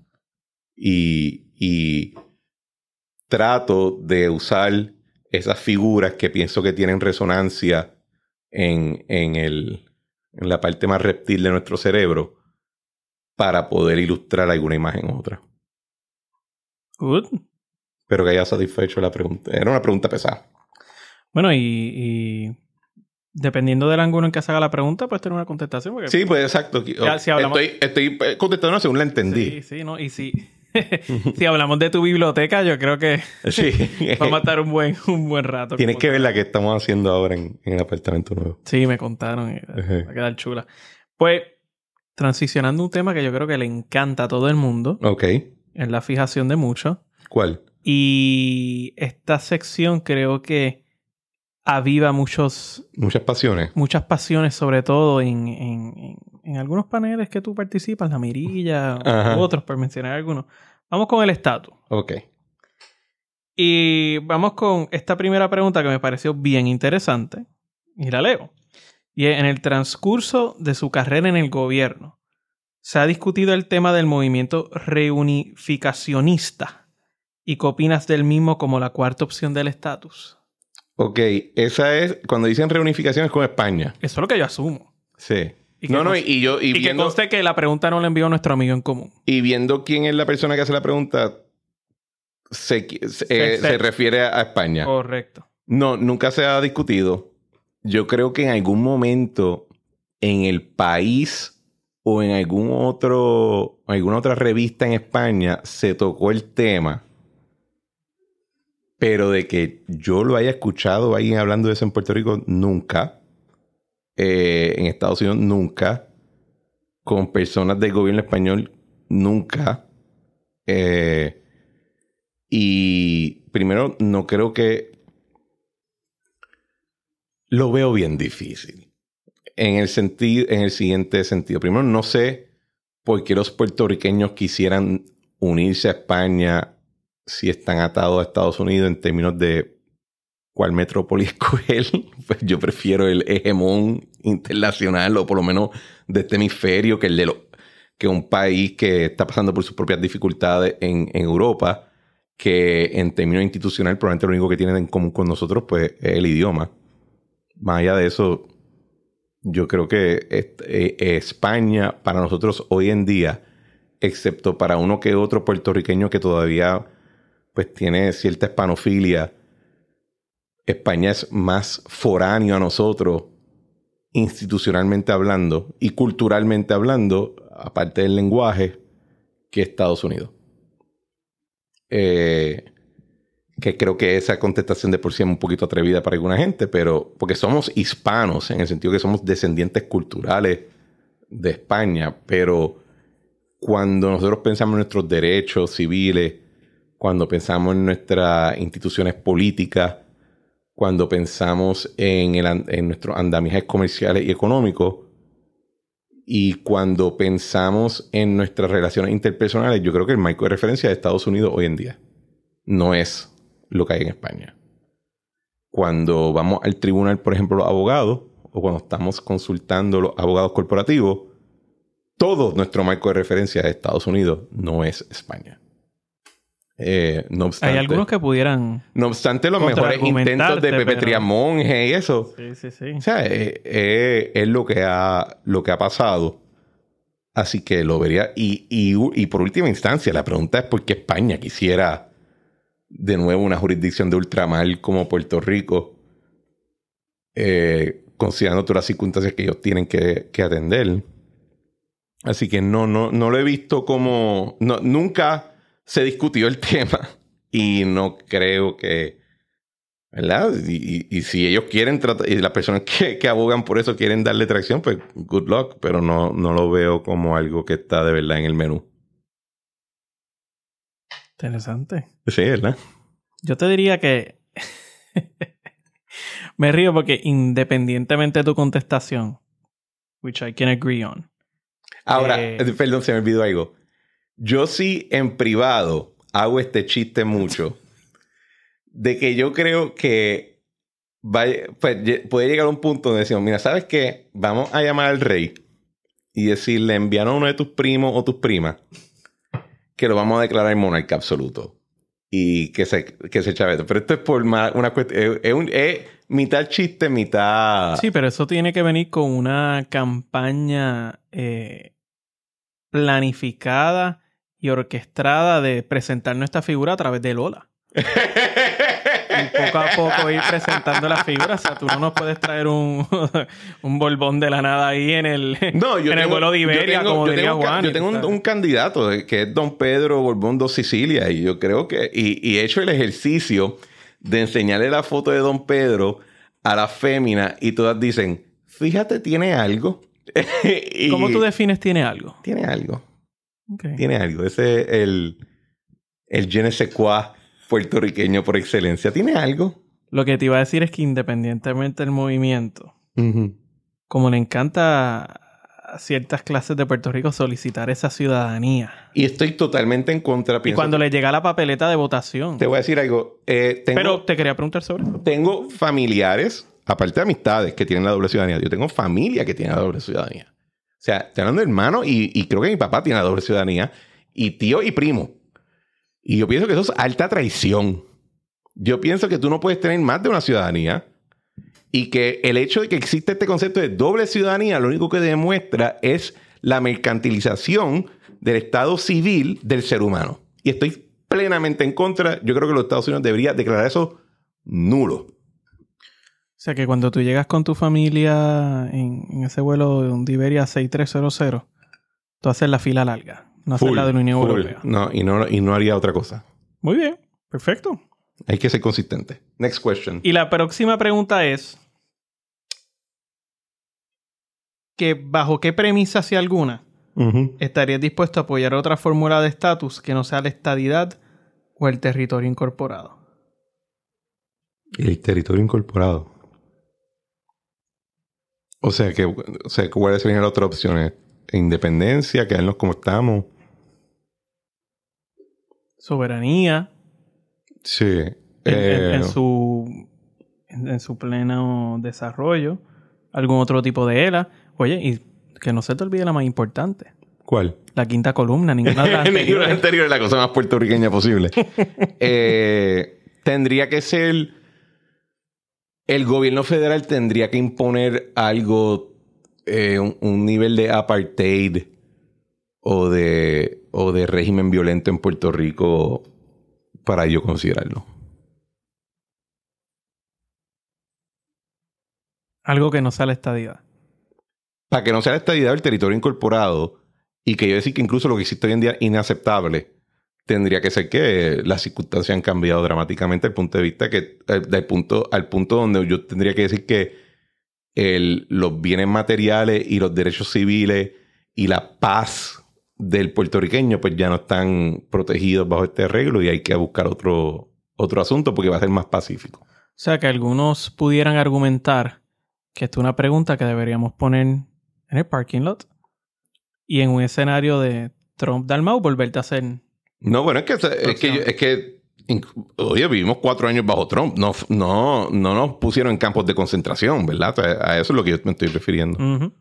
Y trato de usar esas figuras que pienso que tienen resonancia en la parte más reptil de nuestro cerebro para poder ilustrar alguna imagen u otra. Good. Espero que haya satisfecho la pregunta. Era una pregunta pesada. Bueno, y dependiendo del ángulo en que se haga la pregunta, puedes tener una contestación. Porque sí, pues exacto. Ya, si hablamos... Estoy contestando según la entendí. Sí, ¿no? Y si hablamos de tu biblioteca, yo creo que sí. vamos a estar un buen rato. Tienes que ver la que estamos haciendo ahora en el apartamento nuevo. Sí, me contaron. Va a quedar chula. Pues, transicionando un tema que yo creo que le encanta a todo el mundo. Ok. Es la fijación de muchos. ¿Cuál? Y esta sección creo que aviva muchas pasiones. Muchas pasiones, sobre todo en algunos paneles que tú participas, La Mirilla, u otros, por mencionar algunos. Vamos con el estatus. Ok. Y vamos con esta primera pregunta que me pareció bien interesante. Y la leo. Y en el transcurso de su carrera en el gobierno, se ha discutido el tema del movimiento reunificacionista. ¿Y qué opinas del mismo como la cuarta opción del estatus? Ok, esa es... Cuando dicen reunificación es con España. Eso es lo que yo asumo. Sí. Y que conste que la pregunta no la envió nuestro amigo en común. Y viendo quién es la persona que hace la pregunta, se refiere a España. Correcto. No, nunca se ha discutido. Yo creo que en algún momento en el país o en alguna otra revista en España se tocó el tema. Pero de que yo lo haya escuchado alguien hablando de eso en Puerto Rico, nunca. En Estados Unidos, nunca. Con personas del gobierno español, nunca. Y primero, no creo que... Lo veo bien difícil. En el siguiente sentido. Primero, no sé por qué los puertorriqueños quisieran unirse a España si están atados a Estados Unidos en términos de cuál metrópoli escoger. Pues yo prefiero el hegemón internacional, o por lo menos de este hemisferio, que un país que está pasando por sus propias dificultades en Europa, que en términos institucionales probablemente lo único que tienen en común con nosotros pues es el idioma. Más allá de eso, yo creo que España para nosotros hoy en día, excepto para uno que otro puertorriqueño que todavía pues tiene cierta hispanofilia, España es más foráneo a nosotros, institucionalmente hablando y culturalmente hablando, aparte del lenguaje, que Estados Unidos. Que creo que esa contestación de por sí es un poquito atrevida para alguna gente, pero porque somos hispanos, en el sentido que somos descendientes culturales de España, pero cuando nosotros pensamos en nuestros derechos civiles, cuando pensamos en nuestras instituciones políticas, cuando pensamos en nuestros andamiajes comerciales y económicos, y cuando pensamos en nuestras relaciones interpersonales, yo creo que el marco de referencia de Estados Unidos hoy en día no es lo que hay en España. Cuando vamos al tribunal, por ejemplo, los abogados, o cuando estamos consultando los abogados corporativos, todo nuestro marco de referencia de Estados Unidos no es España. No obstante, hay algunos que pudieran... No obstante, los mejores intentos de Pepe Trias Monge y eso. Sí. O sea, es lo que ha pasado. Así que lo vería. Y por última instancia, la pregunta es por qué España quisiera de nuevo una jurisdicción de ultramar como Puerto Rico, considerando todas las circunstancias que ellos tienen que atender. Así que no lo he visto como... nunca se discutió el tema y no creo que... ¿Verdad? Y si ellos quieren tratar... Y las personas que abogan por eso quieren darle tracción, pues good luck. Pero no lo veo como algo que está de verdad en el menú. Interesante. Sí, ¿verdad? Yo te diría que... Me río porque independientemente de tu contestación, which I can agree on. Ahora, perdón, se me olvidó algo. Yo sí en privado hago este chiste mucho de que yo creo que puede llegar a un punto donde decimos, mira, ¿sabes qué? Vamos a llamar al rey y decirle, envíanos a uno de tus primos o tus primas que lo vamos a declarar monarca absoluto y que se chavete. Pero esto es por una cuestión, es mitad chiste, mitad... Sí, pero eso tiene que venir con una campaña planificada y orquestada de presentar nuestra figura a través de Lola. Y poco a poco ir presentando la figura. O sea, tú no nos puedes traer un Borbón de la nada ahí en el vuelo de Iberia, como diría Juan. Yo tengo un candidato que es Don Pedro Borbón dos Sicilia. Y yo creo que... Y he hecho el ejercicio de enseñarle la foto de Don Pedro a la fémina y todas dicen, fíjate, tiene algo. ¿Cómo tú defines tiene algo? Tiene algo. Okay. Tiene algo. Ese es el je ne sais quoi puertorriqueño por excelencia. Tiene algo. Lo que te iba a decir es que independientemente del movimiento, como le encanta ciertas clases de Puerto Rico solicitar esa ciudadanía. Y estoy totalmente en contra. Y cuando le llega la papeleta de votación. Te voy a decir algo. Pero te quería preguntar sobre eso. Tengo familiares, aparte de amistades, que tienen la doble ciudadanía. Yo tengo familia que tiene la doble ciudadanía. O sea, estoy hablando de hermano y creo que mi papá tiene la doble ciudadanía. Y tío y primo. Y yo pienso que eso es alta traición. Yo pienso que tú no puedes tener más de una ciudadanía. Y que el hecho de que existe este concepto de doble ciudadanía, lo único que demuestra es la mercantilización del estado civil del ser humano. Y estoy plenamente en contra. Yo creo que los Estados Unidos deberían declarar eso nulo. O sea que cuando tú llegas con tu familia en ese vuelo de un Iberia 6300, tú haces la fila larga. No haces la de la Unión Europea. No, y no haría otra cosa. Muy bien. Perfecto. Hay que ser consistente. Next question. Y la próxima pregunta es que bajo qué premisa, si alguna, estarías dispuesto a apoyar otra fórmula de estatus que no sea la estadidad o el territorio incorporado. El territorio incorporado. O sea, ¿cuáles serían las otras opciones? Independencia, quedarnos como estamos. Soberanía. Sí. En su pleno desarrollo. Algún otro tipo de ELA. Oye, y que no se te olvide la más importante. ¿Cuál? La quinta columna. Ninguna de las anteriores. Anterior es la cosa más puertorriqueña posible. Tendría que ser... El gobierno federal tendría que imponer algo... un nivel de apartheid o de régimen violento en Puerto Rico para yo considerarlo. Algo que no sea la estadidad. Para que no sea la estadidad del territorio incorporado y que yo decir que incluso lo que existe hoy en día es inaceptable, tendría que ser que las circunstancias han cambiado dramáticamente al punto de vista que al punto donde yo tendría que decir que los bienes materiales y los derechos civiles y la paz del puertorriqueño pues ya no están protegidos bajo este arreglo y hay que buscar otro asunto porque va a ser más pacífico. O sea que algunos pudieran argumentar que esta es una pregunta que deberíamos poner en el parking lot y en un escenario de Trump Dalmau volverte a hacer. No, bueno, es que oye, vivimos 4 años bajo Trump. No nos pusieron en campos de concentración, ¿verdad? A eso es lo que yo me estoy refiriendo.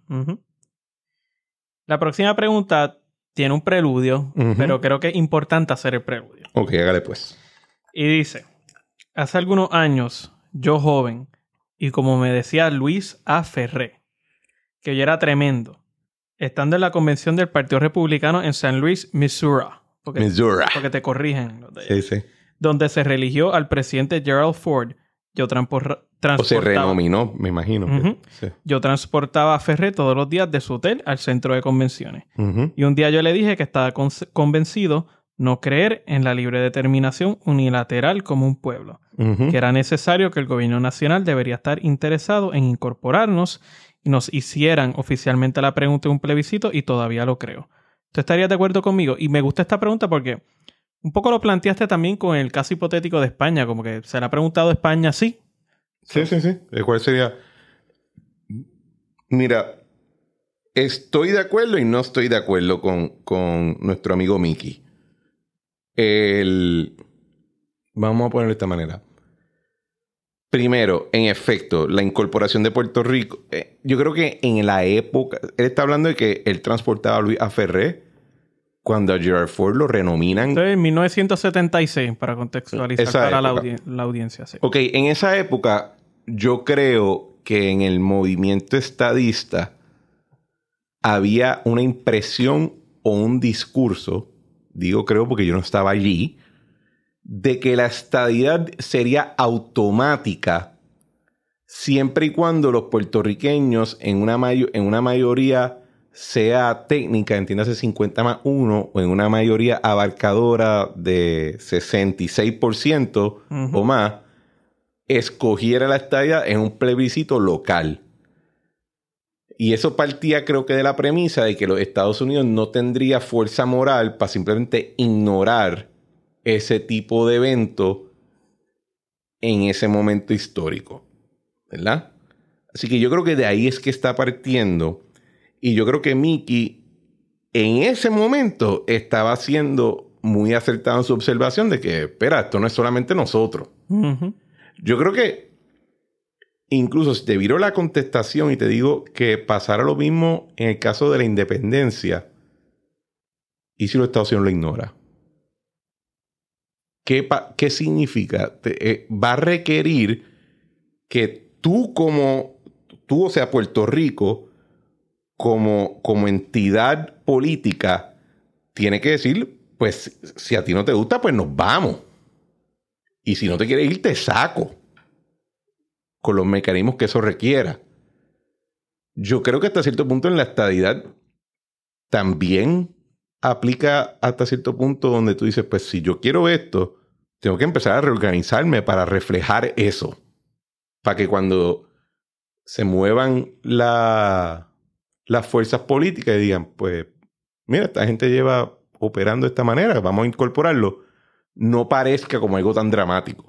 La próxima pregunta tiene un preludio, pero creo que es importante hacer el preludio. Ok, hágale pues. Y dice, hace algunos años, yo joven, y como me decía Luis A. Ferré, que yo era tremendo, estando en la convención del Partido Republicano en San Luis, Missouri. Porque te corrigen. Sí. Donde se religió al presidente Gerald Ford. Yo transportaba... O se renominó, me imagino. Sí. Yo transportaba a Ferré todos los días de su hotel al centro de convenciones. Y un día yo le dije que estaba convencido no creer en la libre determinación unilateral como un pueblo. Que era necesario que el gobierno nacional debería estar interesado en incorporarnos y nos hicieran oficialmente la pregunta de un plebiscito y todavía lo creo. ¿Tú estarías de acuerdo conmigo? Y me gusta esta pregunta porque un poco lo planteaste también con el caso hipotético de España, como que se le ha preguntado a España, ¿sí? Sí. ¿Cuál sería? Mira, estoy de acuerdo y no estoy de acuerdo con nuestro amigo Mickey. Vamos a ponerlo de esta manera. Primero, en efecto, la incorporación de Puerto Rico. Yo creo que en la época... Él está hablando de que él transportaba a Luis A. Ferré cuando a Gerald Ford lo renominan... Entonces, en 1976, para contextualizar para la audiencia. Sí. Ok, en esa época, yo creo que en el movimiento estadista había una impresión o un discurso, digo creo porque yo no estaba allí, de que la estadidad sería automática siempre y cuando los puertorriqueños en una mayoría sea técnica, entiéndase 50+1, o en una mayoría abarcadora de 66% o más, escogiera la estadidad en un plebiscito local. Y eso partía, creo que, de la premisa de que los Estados Unidos no tendría fuerza moral para simplemente ignorar ese tipo de evento en ese momento histórico, ¿verdad? Así que yo creo que de ahí es que está partiendo. Y yo creo que Mickey en ese momento estaba siendo muy acertado en su observación de que, espera, esto no es solamente nosotros. Uh-huh. Yo creo que incluso si te viro la contestación y te digo que pasara lo mismo en el caso de la independencia, ¿y si los Estados Unidos lo ignora? ¿Qué significa? Va a requerir que tú, o sea, Puerto Rico, como entidad política, tiene que decir, pues, si a ti no te gusta, pues nos vamos. Y si no te quieres ir, te saco. Con los mecanismos que eso requiera. Yo creo que hasta cierto punto en la estadidad también aplica hasta cierto punto donde tú dices, pues si yo quiero esto, tengo que empezar a reorganizarme para reflejar eso. Para que cuando se muevan las fuerzas políticas y digan, pues, mira, esta gente lleva operando de esta manera, vamos a incorporarlo, no parezca como algo tan dramático.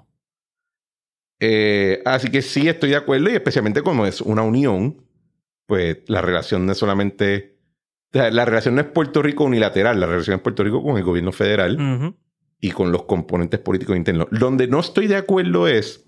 Así que sí estoy de acuerdo, y especialmente como es una unión, pues la relación no es solamente... O sea, la relación no es Puerto Rico unilateral, la relación es Puerto Rico con el gobierno federal uh-huh. y con los componentes políticos internos. Donde no estoy de acuerdo es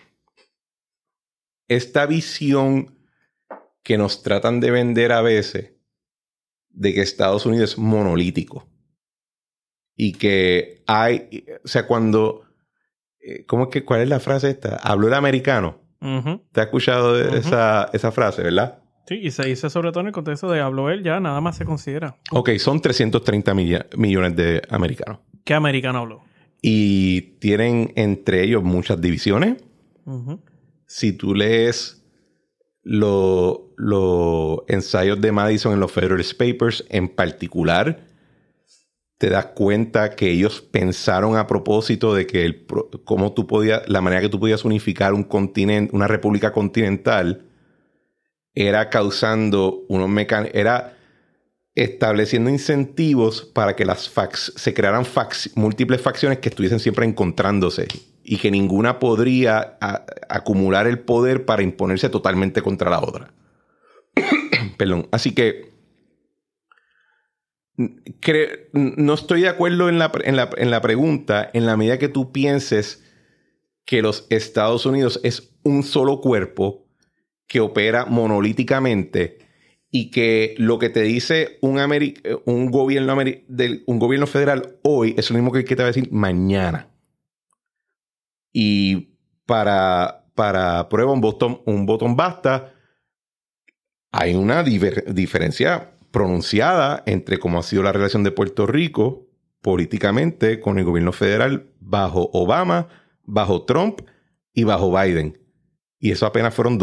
esta visión que nos tratan de vender a veces de que Estados Unidos es monolítico. Y que hay... O sea, cuando... ¿Cuál es la frase esta? Habló el americano. Uh-huh. ¿Te has escuchado uh-huh. esa frase, verdad? Sí, y se dice sobre todo en el contexto de habló él, ya nada más se considera. Ok, son 330 millones de americanos. ¿Qué americano habló? Y tienen entre ellos muchas divisiones. Uh-huh. Si tú lees los ensayos de Madison en los Federalist Papers en particular, te das cuenta que ellos pensaron a propósito de que la manera que tú podías unificar un continente, una república continental, era causando era estableciendo incentivos para que se crearan múltiples facciones que estuviesen siempre encontrándose y que ninguna podría acumular el poder para imponerse totalmente contra la otra. Perdón. Así que no estoy de acuerdo en la pregunta en la medida que tú pienses que los Estados Unidos es un solo cuerpo que opera monolíticamente y que lo que te dice un gobierno federal hoy es lo mismo que te va a decir mañana. Y para prueba un botón basta, hay una diferencia pronunciada entre cómo ha sido la relación de Puerto Rico políticamente con el gobierno federal bajo Obama, bajo Trump y bajo Biden. Y eso apenas fueron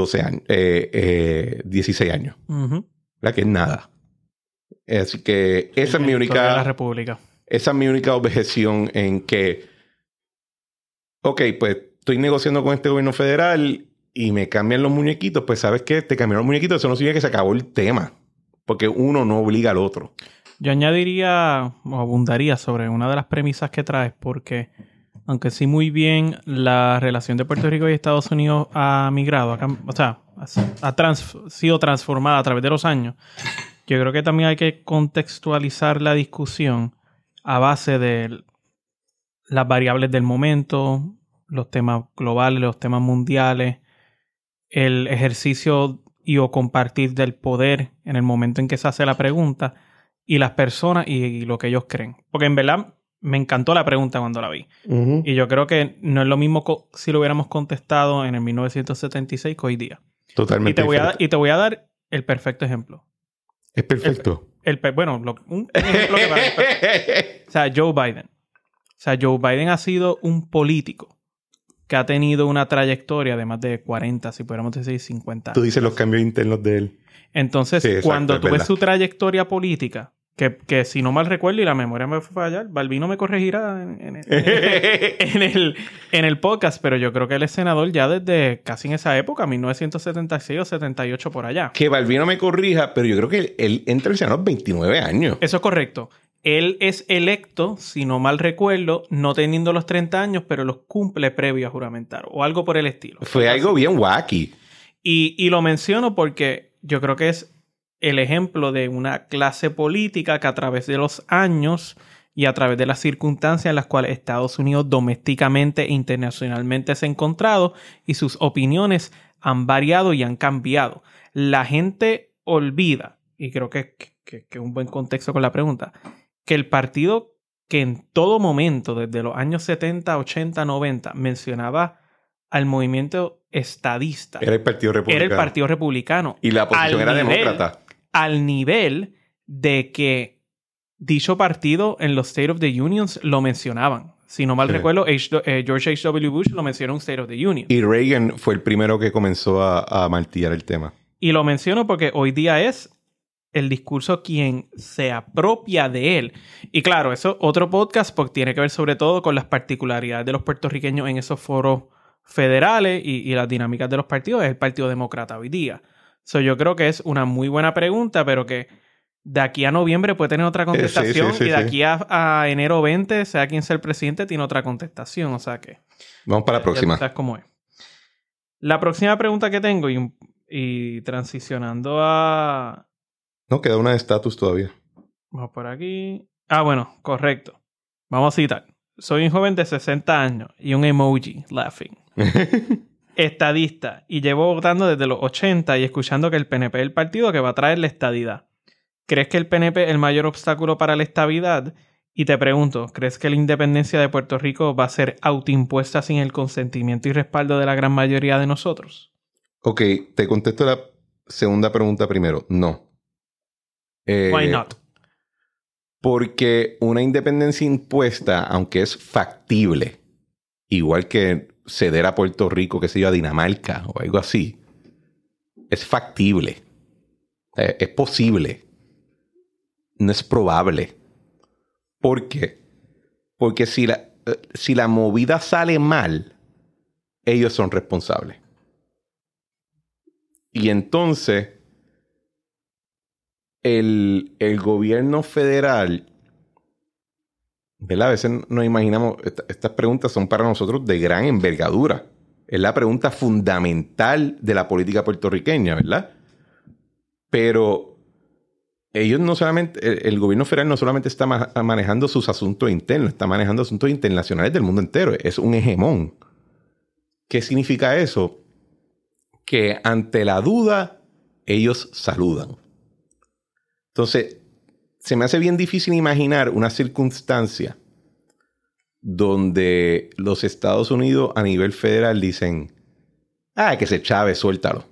16 años. Uh-huh. ¿Verdad? Que es nada. Así que esa es mi única... la República. Esa es mi única objeción en que... Ok, pues estoy negociando con este gobierno federal y me cambian los muñequitos. Pues, ¿sabes qué? Te cambiaron los muñequitos. Eso no significa que se acabó el tema. Porque uno no obliga al otro. Yo añadiría o abundaría sobre una de las premisas que traes, porque aunque sí muy bien la relación de Puerto Rico y Estados Unidos ha migrado, sido transformada a través de los años, yo creo que también hay que contextualizar la discusión a base de las variables del momento, los temas globales, los temas mundiales, el ejercicio o compartir del poder en el momento en que se hace la pregunta y las personas y lo que ellos creen. Porque en verdad me encantó la pregunta cuando la vi. Uh-huh. Y yo creo que no es lo mismo si lo hubiéramos contestado en el 1976 que hoy día. Totalmente. Y te voy a dar el perfecto ejemplo. ¿Es perfecto? Un ejemplo que para o sea, Joe Biden. O sea, Joe Biden ha sido un político que ha tenido una trayectoria de más de 40, si pudiéramos decir 50 años. Tú dices los cambios internos de él. Entonces, sí, exacto, cuando tú ves su trayectoria política, que si no mal recuerdo y la memoria me fue a fallar, Balbino me corregirá en el podcast, pero yo creo que él es senador ya desde casi en esa época, 1976 o 78 por allá. Que Balbino me corrija, pero yo creo que él entra al Senado a los 29 años. Eso es correcto. Él es electo, si no mal recuerdo, no teniendo los 30 años, pero los cumple previo a juramentar o algo por el estilo. Fue algo bien wacky. Y lo menciono porque yo creo que es el ejemplo de una clase política que a través de los años y a través de las circunstancias en las cuales Estados Unidos domésticamente e internacionalmente se ha encontrado y sus opiniones han variado y han cambiado. La gente olvida, y creo que es un buen contexto con la pregunta, que el partido que en todo momento, desde los años 70, 80, 90, mencionaba al movimiento estadista. Era el Partido Republicano. Era el Partido Republicano. Y la oposición era demócrata. Al nivel de que dicho partido en los State of the Unions lo mencionaban. Si no mal recuerdo, George H.W. Bush lo mencionó en State of the Union. Y Reagan fue el primero que comenzó a martillar el tema. Y lo menciono porque hoy día es el discurso quien se apropia de él. Y claro, eso otro podcast porque tiene que ver sobre todo con las particularidades de los puertorriqueños en esos foros federales y las dinámicas de los partidos. Es el Partido Demócrata hoy día. Yo creo que es una muy buena pregunta, pero que de aquí a noviembre puede tener otra contestación y de aquí a enero 20, sea quien sea el presidente, tiene otra contestación. O sea que... Vamos para la próxima. ¿Sabes cómo es? La próxima pregunta que tengo y transicionando a... No, queda una de estatus todavía. Vamos por aquí. Bueno, correcto. Vamos a citar. Soy un joven de 60 años y un emoji, laughing. Estadista y llevo votando desde los 80 y escuchando que el PNP es el partido que va a traer la estadidad. ¿Crees que el PNP es el mayor obstáculo para la estabilidad? Y te pregunto, ¿crees que la independencia de Puerto Rico va a ser autoimpuesta sin el consentimiento y respaldo de la gran mayoría de nosotros? Ok, te contesto la segunda pregunta primero. No. Why not? Porque una independencia impuesta, aunque es factible, igual que ceder a Puerto Rico, que se yo, a Dinamarca o algo así, es factible. Es posible. No es probable. ¿Por qué? Porque si la movida sale mal, ellos son responsables. Y entonces, el gobierno federal, ¿verdad? A veces nos imaginamos, estas preguntas son para nosotros de gran envergadura. Es la pregunta fundamental de la política puertorriqueña, ¿verdad? Pero ellos no solamente, el gobierno federal no solamente está manejando sus asuntos internos, está manejando asuntos internacionales del mundo entero. Es un hegemón. ¿Qué significa eso? Que ante la duda, ellos saludan. Entonces, se me hace bien difícil imaginar una circunstancia donde los Estados Unidos a nivel federal dicen, que se chave, suéltalo.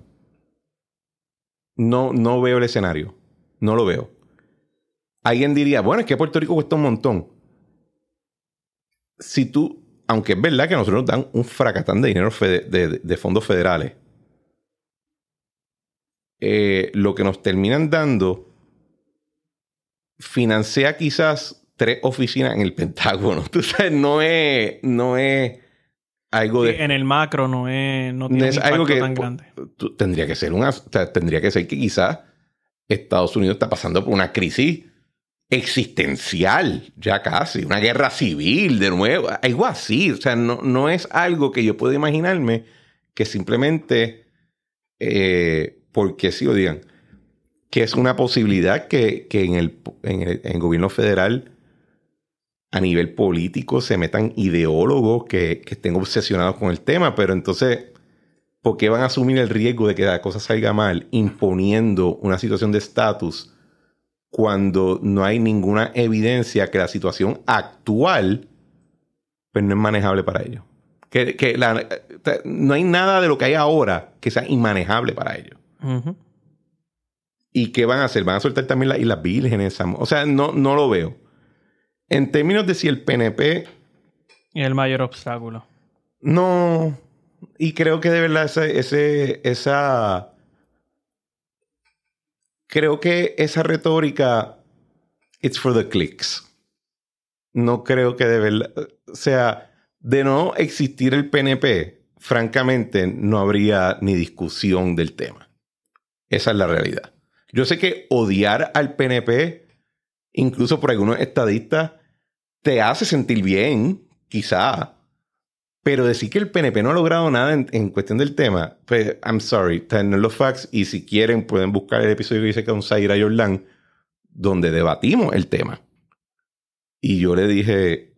No veo el escenario. No lo veo. Alguien diría, bueno, es que Puerto Rico cuesta un montón. Si tú, aunque es verdad que a nosotros nos dan un fracatán de dinero de fondos federales, lo que nos terminan dando financia quizás 3 oficinas en el Pentágono. Tú sabes, no es algo de... En el macro no tiene un impacto tan grande. Tendría que ser que quizás Estados Unidos está pasando por una crisis existencial, ya casi, una guerra civil de nuevo, algo así. O sea, no es algo que yo pueda imaginarme que simplemente, porque sí lo digan, que es una posibilidad que en el gobierno federal a nivel político se metan ideólogos que estén obsesionados con el tema, pero entonces, ¿por qué van a asumir el riesgo de que la cosa salga mal imponiendo una situación de estatus cuando no hay ninguna evidencia que la situación actual pues no es manejable para ellos? No hay nada de lo que hay ahora que sea inmanejable para ellos. Uh-huh. ¿Y qué van a hacer? ¿Van a soltar también las Islas Vírgenes? O sea, no lo veo. En términos de si el PNP... Y el mayor obstáculo. No. Y creo que de verdad creo que esa retórica it's for the clicks. No creo que de verdad... O sea, de no existir el PNP, francamente, no habría ni discusión del tema. Esa es la realidad. Yo sé que odiar al PNP, incluso por algunos estadistas, te hace sentir bien, quizá. Pero decir que el PNP no ha logrado nada en cuestión del tema, pues, I'm sorry, están en los facts y si quieren pueden buscar el episodio que hice con Zaira Yorlán, donde debatimos el tema. Y yo le dije,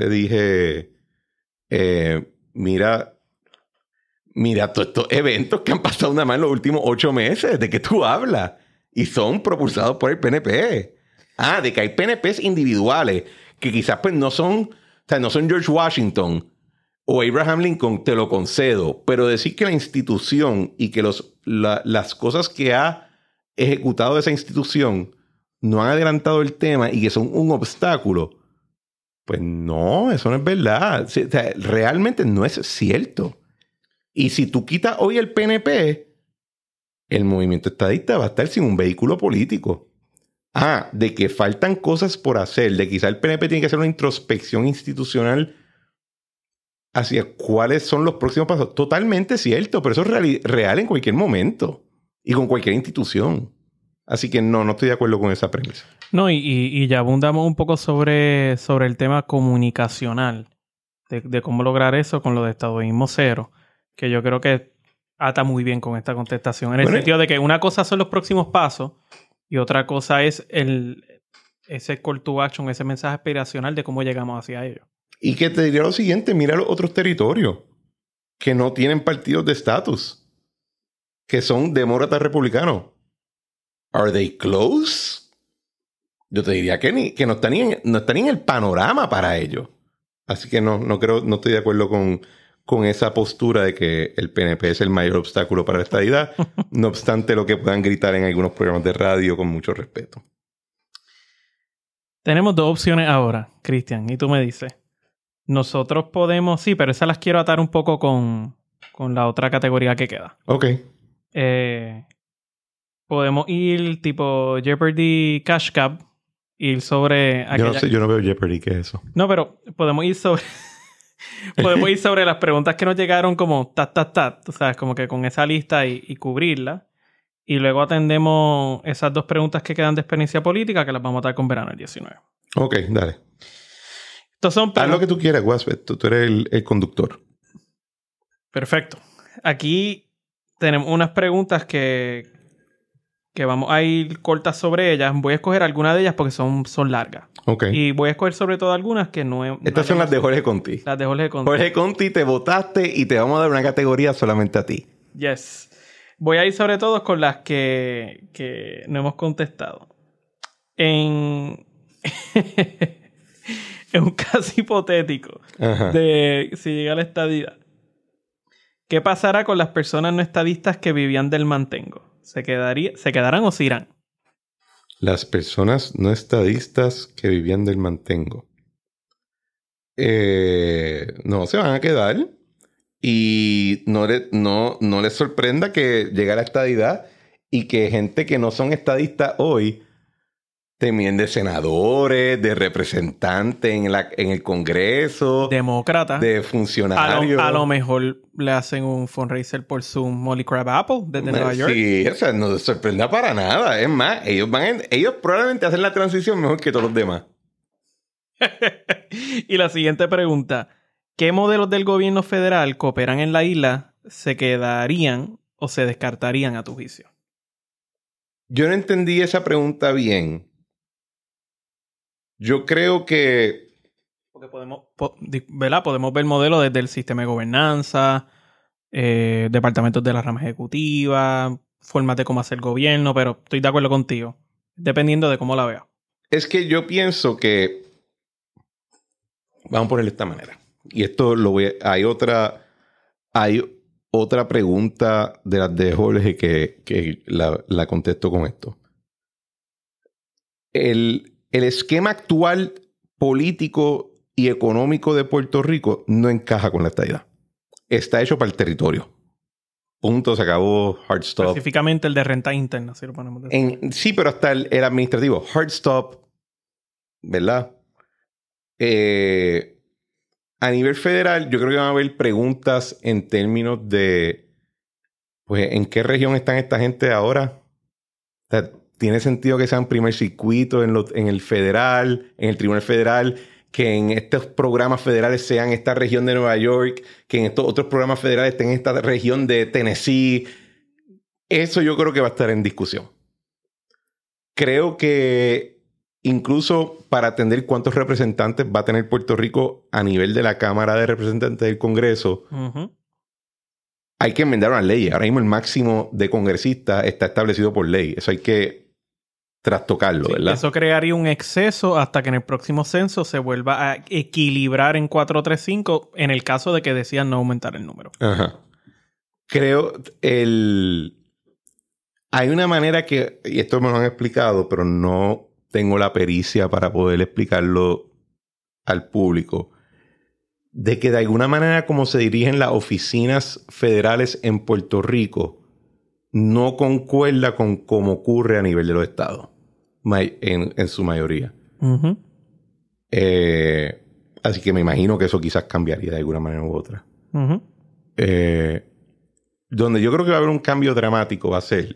mira todos estos eventos que han pasado nada más en los últimos 8 meses, ¿de qué tú hablas? Y son propulsados por el PNP. De que hay PNPs individuales que quizás pues no son George Washington o Abraham Lincoln, te lo concedo. Pero decir que la institución y que las cosas que ha ejecutado esa institución no han adelantado el tema y que son un obstáculo, pues no, eso no es verdad. O sea, realmente no es cierto. Y si tú quitas hoy el PNP, el movimiento estadista va a estar sin un vehículo político. De que faltan cosas por hacer, de quizá el PNP tiene que hacer una introspección institucional hacia cuáles son los próximos pasos. Totalmente cierto, pero eso es real en cualquier momento y con cualquier institución. Así que no estoy de acuerdo con esa premisa. No, y ya abundamos un poco sobre el tema comunicacional, de cómo lograr eso con lo de estadoísmo cero, que yo creo que ata muy bien con esta contestación, en el sentido de que una cosa son los próximos pasos y otra cosa es ese call to action, ese mensaje aspiracional de cómo llegamos hacia ello. Y que te diría lo siguiente, mira los otros territorios que no tienen partidos de estatus, que son demócratas republicanos. ¿Are they close? Yo te diría que no están ni en el panorama para ellos. Así que no estoy de acuerdo con esa postura de que el PNP es el mayor obstáculo para la estadidad, no obstante lo que puedan gritar en algunos programas de radio con mucho respeto. Tenemos 2 opciones ahora, Cristian, y tú me dices. Nosotros podemos... Sí, pero esas las quiero atar un poco con la otra categoría que queda. Ok. Podemos ir tipo Jeopardy Cash Cab, ir sobre... Yo no veo Jeopardy, ¿qué es eso? No, pero podemos ir sobre... podemos ir sobre las preguntas que nos llegaron como tú sabes, como que con esa lista y cubrirla. Y luego atendemos esas 2 preguntas que quedan de experiencia política que las vamos a dar con verano el 19. Ok, dale. Estos son haz lo que tú quieras, Waspet. Tú eres el conductor. Perfecto. Aquí tenemos unas preguntas que vamos a ir cortas sobre ellas. Voy a escoger algunas de ellas porque son largas. Ok. Y voy a escoger sobre todo algunas que no... Estas son las de Jorge Conti. Las de Jorge Conti. Jorge Conti, te votaste y te vamos a dar una categoría solamente a ti. Yes. Voy a ir sobre todo con las que no hemos contestado. En un caso hipotético de si llega la estadidad, ¿qué pasará con las personas no estadistas que vivían del mantengo? ¿Se quedarán o se irán? Las personas no estadistas que vivían del mantengo. No, se van a quedar. Y no les sorprenda que llegue a la estadidad y que gente que no son estadistas hoy terminen de senadores, de representantes en el Congreso, demócratas, de funcionarios. A lo mejor le hacen un fundraiser por Zoom Molly Crab Apple desde Nueva York. Sí, o sea, no les sorprenda para nada. Es más, ellos probablemente hacen la transición mejor que todos los demás. Y la siguiente pregunta: ¿qué modelos del gobierno federal que operan en la isla se quedarían o se descartarían a tu juicio? Yo no entendí esa pregunta bien. Yo creo que... Porque podemos ver modelos desde el sistema de gobernanza, departamentos de la rama ejecutiva, formas de cómo hacer gobierno, pero estoy de acuerdo contigo, dependiendo de cómo la veas. Es que yo pienso que... Vamos a ponerlo de esta manera. Y esto hay otra pregunta de las de Jorge que la contesto con esto. El esquema actual político y económico de Puerto Rico no encaja con la estadidad. Está hecho para el territorio. Punto, se acabó. Hard stop. Específicamente el de renta interna, si lo ponemos de sí, pero hasta el administrativo. Hard stop, ¿verdad? A nivel federal, yo creo que van a haber preguntas en términos de, pues, ¿en qué región están esta gente ahora? O sea, ¿tiene sentido que sean primer circuito en el federal, en el tribunal federal, que en estos programas federales sean esta región de Nueva York, que en estos otros programas federales estén en esta región de Tennessee. Eso yo creo que va a estar en discusión. Creo que incluso para atender cuántos representantes va a tener Puerto Rico a nivel de la Cámara de Representantes del Congreso, hay que enmendar una ley. Ahora mismo el máximo de congresistas está establecido por ley. Eso hay que trastocarlo, sí, ¿verdad? Eso crearía un exceso hasta que en el próximo censo se vuelva a equilibrar en 435 en el caso de que decidan no aumentar el número. Ajá. Creo hay una manera que, y esto me lo han explicado, pero no tengo la pericia para poder explicarlo al público, de que de alguna manera como se dirigen las oficinas federales en Puerto Rico no concuerda con cómo ocurre a nivel de los estados, en su mayoría. Así que me imagino que eso quizás cambiaría de alguna manera u otra. Donde yo creo que va a haber un cambio dramático va a ser...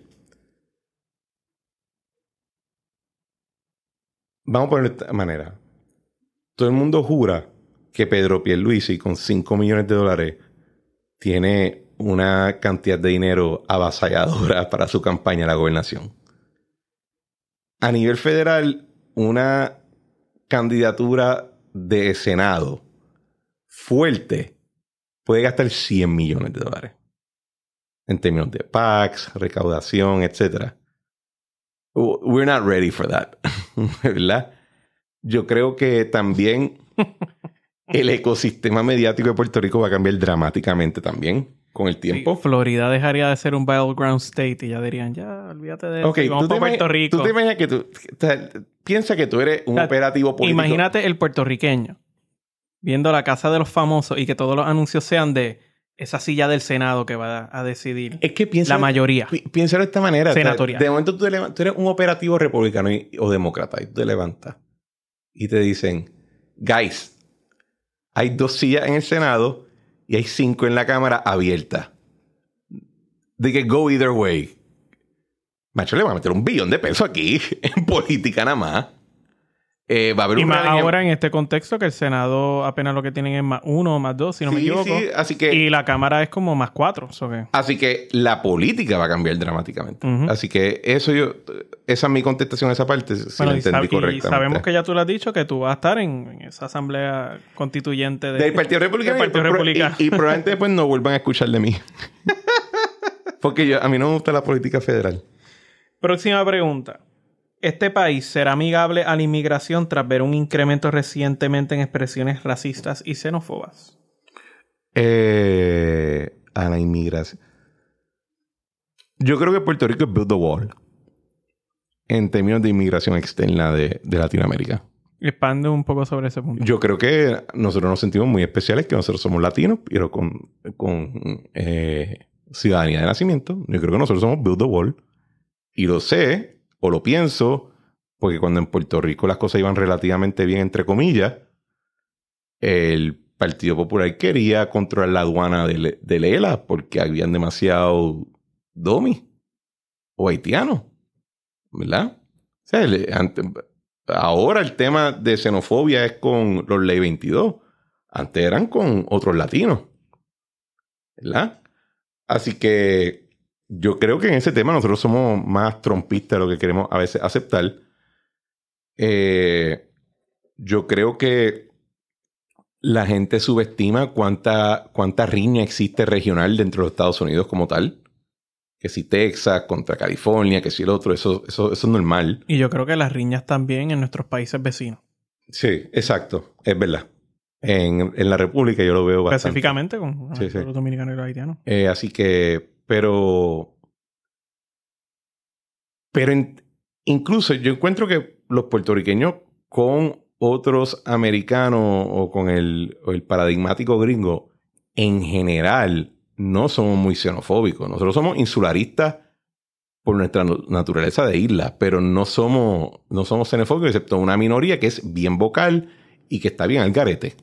Vamos a ponerlo de esta manera. Todo el mundo jura que Pedro Pierluisi, con $5 millones, tiene una cantidad de dinero avasalladora para su campaña a la gobernación. A nivel federal, una candidatura de Senado fuerte puede gastar $100 millones en términos de PACs, recaudación, etc. We're not ready for that. ¿Verdad? Yo creo que también el ecosistema mediático de Puerto Rico va a cambiar dramáticamente también con el tiempo. Sí, Florida dejaría de ser un battleground state y ya dirían, ya, olvídate de eso. Vamos para Puerto Rico. Tú te imaginas que piensa que tú eres un operativo político. Imagínate el puertorriqueño viendo la Casa de los Famosos y que todos los anuncios sean de esa silla del Senado que va a decidir la mayoría. Piénsalo de esta manera. Senatorial. De momento tú eres un operativo republicano o demócrata y tú te levantas y te dicen, guys, hay 2 sillas en el Senado y hay 5 en la Cámara abiertas. They can go either way. Macho, le van a meter $1 billón aquí en política nada más. Va a haber y más ahora en este contexto que el Senado apenas lo que tienen es más 1 o más 2, si no me equivoco. Sí, así que, y la Cámara es como más 4. Así que la política va a cambiar dramáticamente. Así que esa es mi contestación a esa parte, si la entendí correctamente. Y sabemos que ya tú lo has dicho, que tú vas a estar en esa asamblea constituyente del Partido Republicano. Y probablemente después no vuelvan a escuchar de mí. Porque a mí no me gusta la política federal. Próxima pregunta. ¿Este país será amigable a la inmigración tras ver un incremento recientemente en expresiones racistas y xenófobas? A la inmigración. Yo creo que Puerto Rico es build the wall en términos de inmigración externa de Latinoamérica. Expande un poco sobre ese punto. Yo creo que nosotros nos sentimos muy especiales, que nosotros somos latinos, pero con ciudadanía de nacimiento. Yo creo que nosotros somos build the wall. Y lo sé... o lo pienso, porque cuando en Puerto Rico las cosas iban relativamente bien, entre comillas, el Partido Popular quería controlar la aduana de Lela porque habían demasiado domi o haitianos, ¿verdad? O sea, ahora el tema de xenofobia es con los Ley 22. Antes eran con otros latinos, ¿verdad? Así que yo creo que en ese tema nosotros somos más trompistas de lo que queremos a veces aceptar. Yo creo que la gente subestima cuánta riña existe regional dentro de los Estados Unidos como tal. Que si Texas contra California, que si el otro, eso es normal. Y yo creo que las riñas también en nuestros países vecinos. Sí, exacto. Es verdad. En la República yo lo veo bastante. Específicamente con los dominicanos y los haitianos. Así que... Pero incluso yo encuentro que los puertorriqueños con otros americanos o con el paradigmático gringo, en general, no somos muy xenofóbicos. Nosotros somos insularistas por nuestra naturaleza de isla, pero no somos xenofóbicos, excepto una minoría que es bien vocal y que está bien al garete.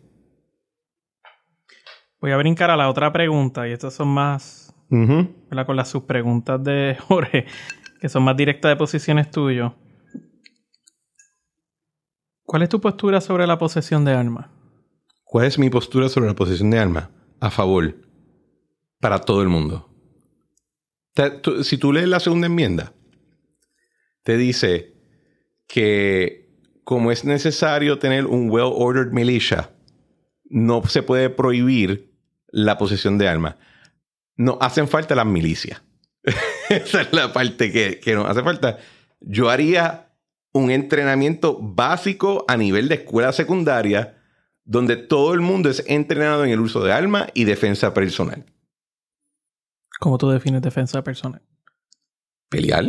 Voy a brincar a la otra pregunta, y estas son más... con las subpreguntas de Jorge, que son más directas de posiciones tuyas. ¿Cuál es tu postura sobre la posesión de armas? ¿Cuál es mi postura sobre la posesión de armas? A favor. Para todo el mundo. Si tú lees la segunda enmienda, te dice que como es necesario tener un well-ordered militia, no se puede prohibir la posesión de armas. No hacen falta las milicias. Esa es la parte que nos hace falta. Yo haría un entrenamiento básico a nivel de escuela secundaria donde todo el mundo es entrenado en el uso de armas y defensa personal. ¿Cómo tú defines defensa personal? ¿Pelear?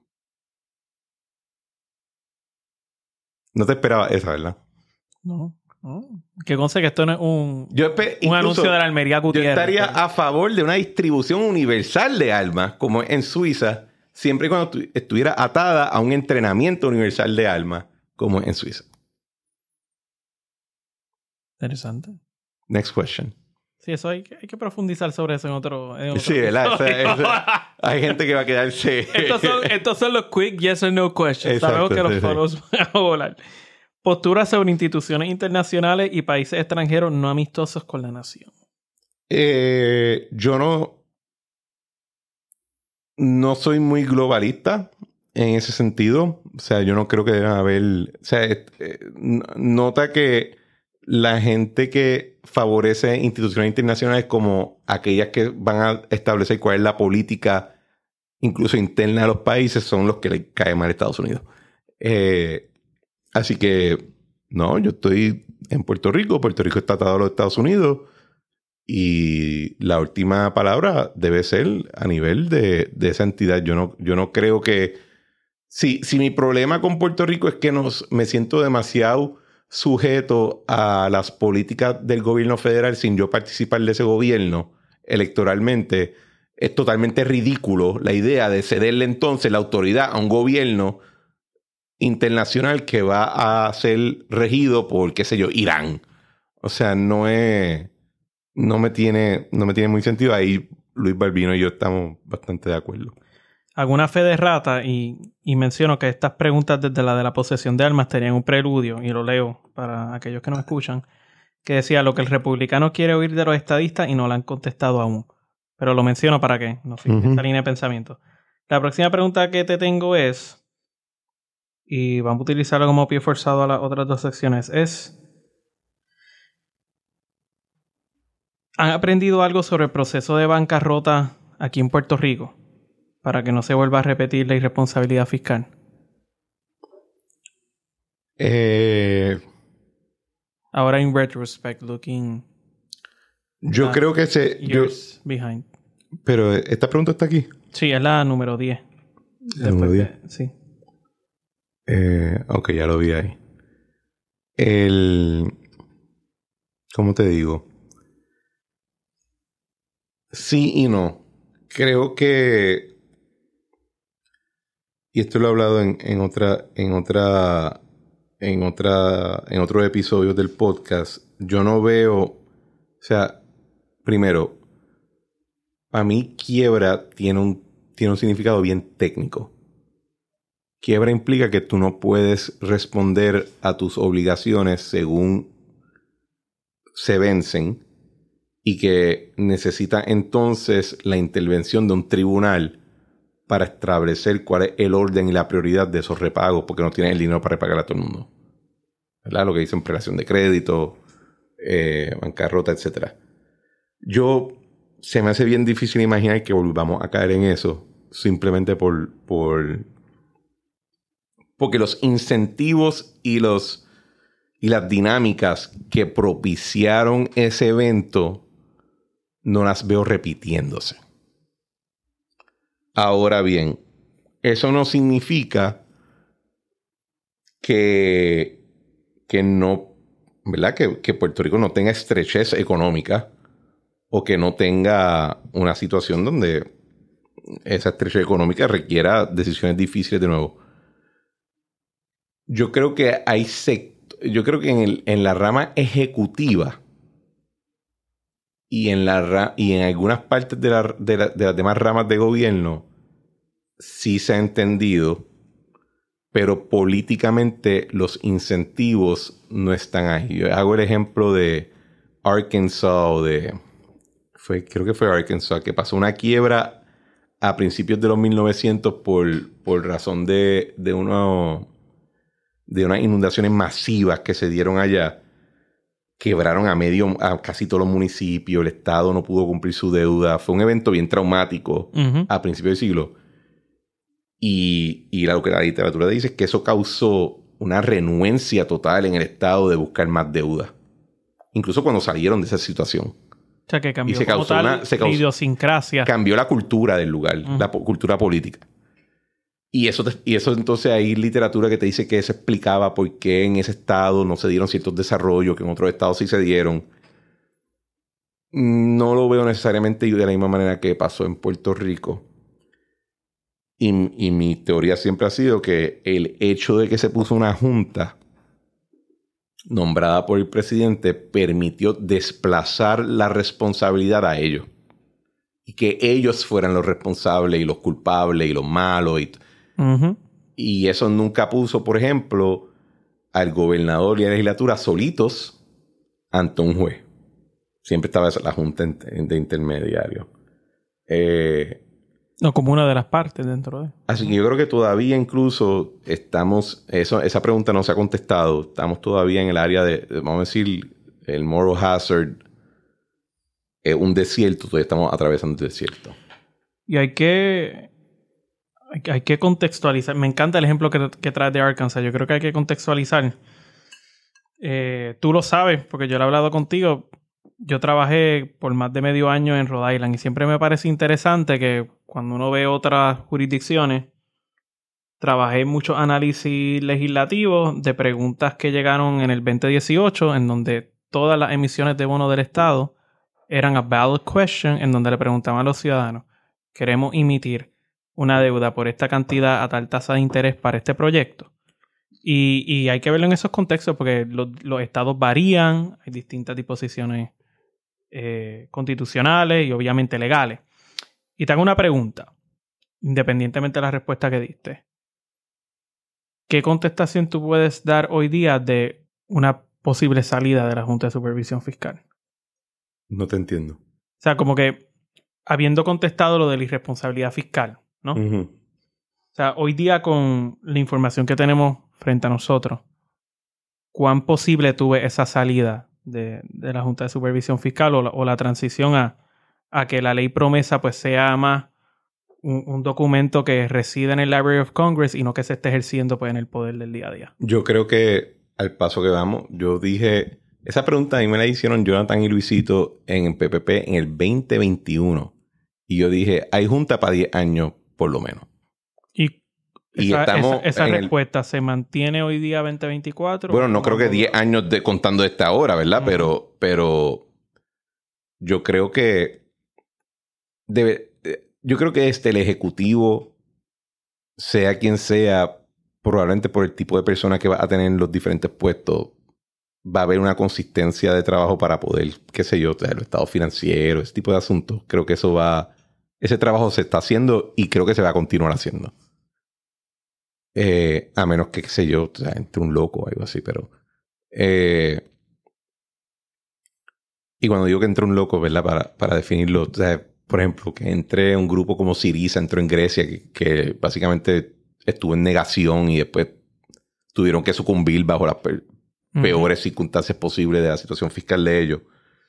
No te esperaba esa, ¿verdad? No. Que conste que esto no es un anuncio de la Almería Gutiérrez. Yo estaría a favor de una distribución universal de armas, como en Suiza, siempre y cuando estuviera atada a un entrenamiento universal de armas, como en Suiza. Interesante. Next question. Sí, eso hay que profundizar sobre eso en otro sí, ¿verdad? Hay gente que va a quedarse... Estos son los quick yes or no questions. Sabemos que los foros van a volar. Postura sobre instituciones internacionales y países extranjeros no amistosos con la nación. Yo no soy muy globalista en ese sentido. O sea, yo no creo que deban haber... O sea, nota que la gente que favorece instituciones internacionales como aquellas que van a establecer cuál es la política incluso interna de los países son los que le cae mal a Estados Unidos. Así que, no, yo estoy en Puerto Rico. Puerto Rico está atado a los Estados Unidos. Y la última palabra debe ser a nivel de esa entidad. Yo no creo que... Si mi problema con Puerto Rico es que me siento demasiado sujeto a las políticas del gobierno federal sin yo participar de ese gobierno electoralmente, es totalmente ridículo la idea de cederle entonces la autoridad a un gobierno internacional que va a ser regido por, qué sé yo, Irán. O sea, no me tiene muy sentido. Ahí Luis Balbino y yo estamos bastante de acuerdo. Alguna fe de rata, y menciono que estas preguntas desde la de la posesión de armas tenían un preludio, y lo leo para aquellos que no escuchan, que decía lo que el republicano quiere oír de los estadistas y no le han contestado aún. Pero lo menciono para que no siga esta línea de pensamiento. La próxima pregunta que te tengo es, y vamos a utilizarlo como pie forzado a las otras dos secciones, es... ¿Han aprendido algo sobre el proceso de bancarrota aquí en Puerto Rico para que no se vuelva a repetir la irresponsabilidad fiscal? Ahora en retrospect, looking... Yo creo que years behind. Pero esta pregunta está aquí. Sí, es la número 10. ¿La número 10? Sí. Ok, ya lo vi ahí. ¿Cómo te digo? Sí y no. Creo que... Y esto lo he hablado en otros episodios del podcast. Yo no veo... O sea, primero, para mí quiebra tiene un significado bien técnico. Quiebra implica que tú no puedes responder a tus obligaciones según se vencen y que necesita entonces la intervención de un tribunal para establecer cuál es el orden y la prioridad de esos repagos porque no tienes el dinero para repagar a todo el mundo. ¿Verdad? Lo que dicen prelación de crédito, bancarrota, etc. Se me hace bien difícil imaginar que volvamos a caer en eso simplemente porque los incentivos y las dinámicas que propiciaron ese evento no las veo repitiéndose. Ahora bien, eso no significa que no, ¿verdad? Que Puerto Rico no tenga estrechez económica o que no tenga una situación donde esa estrechez económica requiera decisiones difíciles de nuevo. Yo creo que en la rama ejecutiva y en algunas partes de las demás ramas de gobierno sí se ha entendido, pero políticamente los incentivos no están ahí. Yo hago el ejemplo de Arkansas creo que fue Arkansas, que pasó una quiebra a principios de los 1900 por razón de unas inundaciones masivas que se dieron allá. Quebraron a casi todos los municipios, el Estado no pudo cumplir su deuda. Fue un evento bien traumático a principios del siglo. Y lo que la literatura dice es que eso causó una renuencia total en el Estado de buscar más deuda. Incluso cuando salieron de esa situación. O sea, que cambió la idiosincrasia. Cambió la cultura del lugar, la cultura política. Y eso entonces hay literatura que te dice que eso explicaba por qué en ese estado no se dieron ciertos desarrollos que en otros estados sí se dieron. No lo veo necesariamente de la misma manera que pasó en Puerto Rico. Y mi teoría siempre ha sido que el hecho de que se puso una junta nombrada por el presidente permitió desplazar la responsabilidad a ellos. Y que ellos fueran los responsables y los culpables y los malos. Y eso nunca puso, por ejemplo, al gobernador y a la legislatura solitos ante un juez. Siempre estaba la junta de intermediarios. No, como una de las partes dentro de... Así que yo creo que todavía incluso estamos... esa pregunta no se ha contestado. Estamos todavía en el área de vamos a decir, el moral hazard. Un desierto. Todavía estamos atravesando el desierto. Y hay que contextualizar. Me encanta el ejemplo que traes de Arkansas. Yo creo que hay que contextualizar. Tú lo sabes, porque yo lo he hablado contigo. Yo trabajé por más de medio año en Rhode Island y siempre me parece interesante que cuando uno ve otras jurisdicciones, trabajé muchos análisis legislativos de preguntas que llegaron en el 2018, en donde todas las emisiones de bonos del Estado eran a ballot question, en donde le preguntaban a los ciudadanos, queremos emitir una deuda por esta cantidad a tal tasa de interés para este proyecto. Y hay que verlo en esos contextos porque los estados varían, hay distintas disposiciones constitucionales y obviamente legales. Y te hago una pregunta, independientemente de la respuesta que diste. ¿Qué contestación tú puedes dar hoy día de una posible salida de la Junta de Supervisión Fiscal? No te entiendo. O sea, como que habiendo contestado lo de la irresponsabilidad fiscal, ¿no? O sea, hoy día con la información que tenemos frente a nosotros, ¿cuán posible tuve esa salida de la Junta de Supervisión Fiscal o la transición a que la ley promesa pues sea más un documento que reside en el Library of Congress y no que se esté ejerciendo pues en el poder del día a día? Yo creo que al paso que vamos, yo dije... Esa pregunta a mí me la hicieron Jonathan y Luisito en PPP en el 2021. Y yo dije, hay junta para 10 años por lo menos. Y esa respuesta se mantiene hoy día 2024. Bueno, no creo que 10 años contando de esta hora, ¿verdad? Pero yo creo que el ejecutivo, sea quien sea, probablemente por el tipo de persona que va a tener en los diferentes puestos, va a haber una consistencia de trabajo para poder, qué sé yo, los estados financieros, ese tipo de asuntos. Creo que ese trabajo se está haciendo y creo que se va a continuar haciendo. A menos que, qué sé yo, entre un loco o algo así, pero... y cuando digo que entre un loco, ¿verdad? Para definirlo, o sea, por ejemplo, que entre un grupo como Syriza, entró en Grecia, que básicamente estuvo en negación y después tuvieron que sucumbir bajo las peores circunstancias posibles de la situación fiscal de ellos.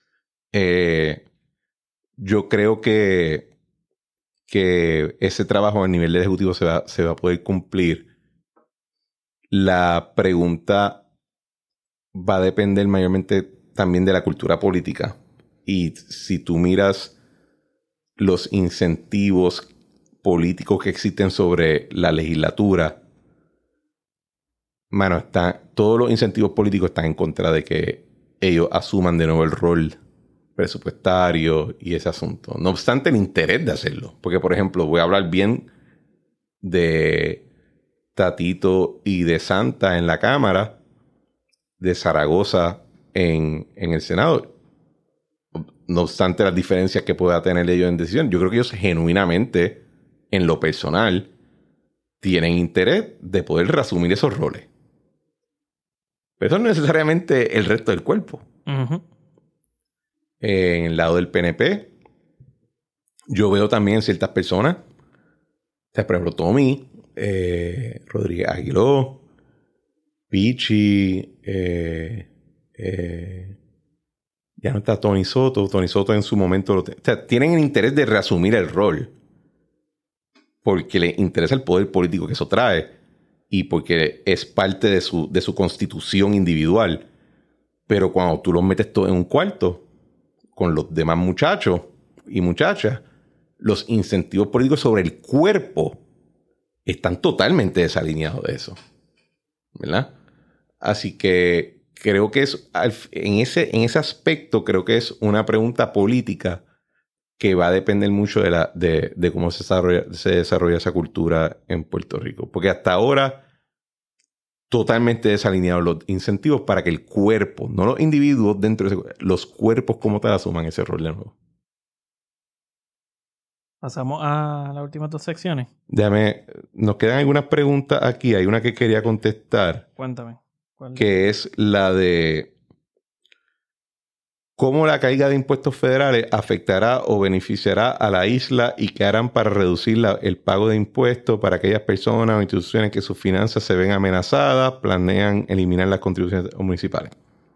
Yo creo que ese trabajo a nivel del ejecutivo se va a poder cumplir. La pregunta va a depender mayormente también de la cultura política. Y si tú miras los incentivos políticos que existen sobre la legislatura, mano, todos los incentivos políticos están en contra de que ellos asuman de nuevo el rol presupuestario y ese asunto. No obstante, el interés de hacerlo. Porque, por ejemplo, voy a hablar bien de Tatito y de Santa en la Cámara, de Zaragoza en el Senado. No obstante las diferencias que pueda tener ellos en decisión, yo creo que ellos genuinamente, en lo personal, tienen interés de poder reasumir esos roles. Pero eso no es necesariamente el resto del cuerpo. Uh-huh. En el lado del PNP, yo veo también ciertas personas, o sea, por ejemplo, Tommy, Rodríguez Aguiló, Pichi, ya no está Tony Soto. Tony Soto en su momento o sea, tienen el interés de reasumir el rol porque les interesa el poder político que eso trae y porque es parte de su constitución individual. Pero cuando tú los metes todos en un cuarto con los demás muchachos y muchachas, los incentivos políticos sobre el cuerpo están totalmente desalineados de eso, ¿verdad? Así que creo que en ese aspecto creo que es una pregunta política que va a depender mucho de cómo se desarrolla esa cultura en Puerto Rico. Porque hasta ahora totalmente desalineados los incentivos para que el cuerpo, no los individuos dentro de los cuerpos como tal asuman ese rol de nuevo. Pasamos a las últimas 2 secciones. Nos quedan algunas preguntas aquí. Hay una que quería contestar. Cuéntame. ¿Cuál? Que es la de cómo la caída de impuestos federales afectará o beneficiará a la isla y qué harán para reducir el pago de impuestos para aquellas personas o instituciones que sus finanzas se ven amenazadas, planean eliminar las contribuciones municipales.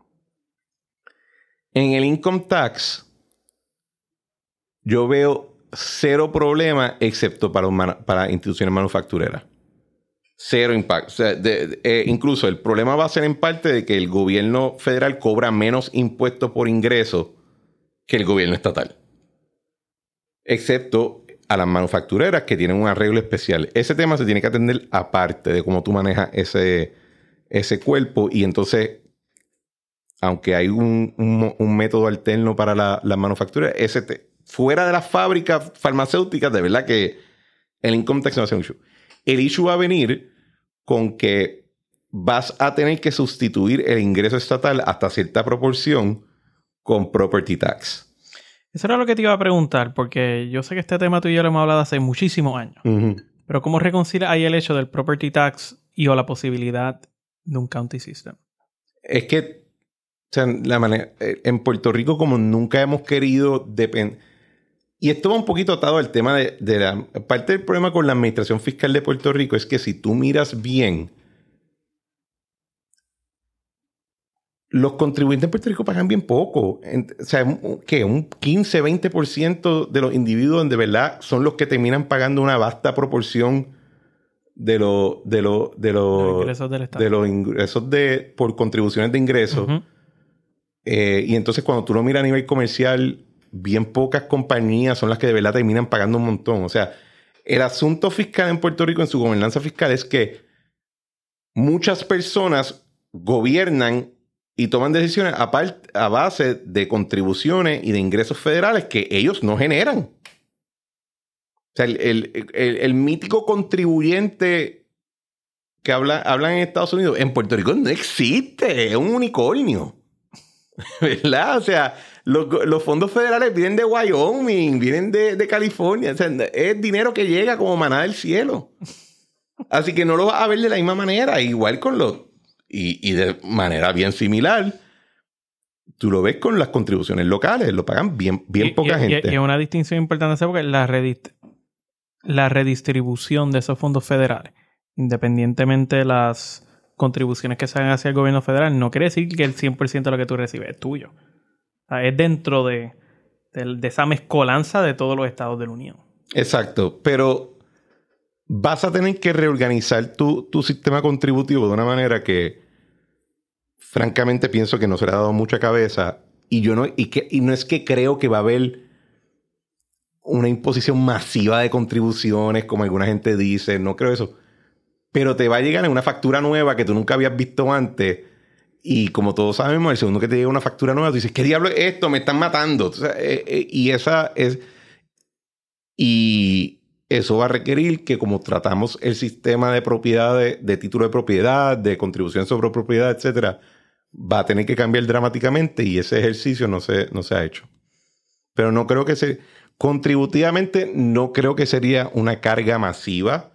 En el income tax, yo veo 0 problema excepto para instituciones manufactureras. 0 impacto. O sea, incluso el problema va a ser en parte de que el gobierno federal cobra menos impuestos por ingreso que el gobierno estatal. Excepto a las manufactureras que tienen un arreglo especial. Ese tema se tiene que atender aparte de cómo tú manejas ese cuerpo. Y entonces, aunque hay un método alterno para la manufactura, fuera de las fábricas farmacéuticas, de verdad que el income tax no va a ser un issue. El issue va a venir con que vas a tener que sustituir el ingreso estatal hasta cierta proporción con property tax. Eso era lo que te iba a preguntar, porque yo sé que este tema tú y yo lo hemos hablado hace muchísimos años. Uh-huh. Pero ¿cómo reconcilia ahí el hecho del property tax y o la posibilidad de un county system? Es que o sea, en Puerto Rico, como nunca hemos querido y esto va un poquito atado al tema de la parte del problema con la administración fiscal de Puerto Rico es que si tú miras bien, los contribuyentes en Puerto Rico pagan bien poco. O sea, ¿qué? Un 15-20% de los individuos de verdad son los que terminan pagando una vasta proporción de los ingresos del Estado. De los ingresos por contribuciones de ingresos. Uh-huh. Y entonces cuando tú lo miras a nivel comercial, bien pocas compañías son las que de verdad terminan pagando un montón. O sea, el asunto fiscal en Puerto Rico, en su gobernanza fiscal, es que muchas personas gobiernan y toman decisiones a base de contribuciones y de ingresos federales que ellos no generan. O sea, el mítico contribuyente que hablan en Estados Unidos, en Puerto Rico no existe, es un unicornio. ¿Verdad? O sea, los fondos federales vienen de Wyoming, vienen de California. O sea, es dinero que llega como maná del cielo. Así que no lo vas a ver de la misma manera. Igual con y de manera bien similar, tú lo ves con las contribuciones locales. Lo pagan bien poca gente. Y una distinción importante es porque la redistribución de esos fondos federales, independientemente de las contribuciones que se hagan hacia el gobierno federal, no quiere decir que el 100% de lo que tú recibes es tuyo. O sea, es dentro de esa mezcolanza de todos los estados de la Unión. Exacto, pero vas a tener que reorganizar tu sistema contributivo de una manera que francamente pienso que no se le ha dado mucha cabeza y no es que creo que va a haber una imposición masiva de contribuciones como alguna gente dice, no creo eso. Pero te va a llegar en una factura nueva que tú nunca habías visto antes. Y como todos sabemos, el segundo que te llega una factura nueva, tú dices, ¿qué diablo es esto? Me están matando. O sea, y eso va a requerir que como tratamos el sistema de propiedad, de título de propiedad, de contribución sobre propiedad, etcétera, va a tener que cambiar dramáticamente y ese ejercicio no se ha hecho. Pero no creo que contributivamente no creo que sería una carga masiva.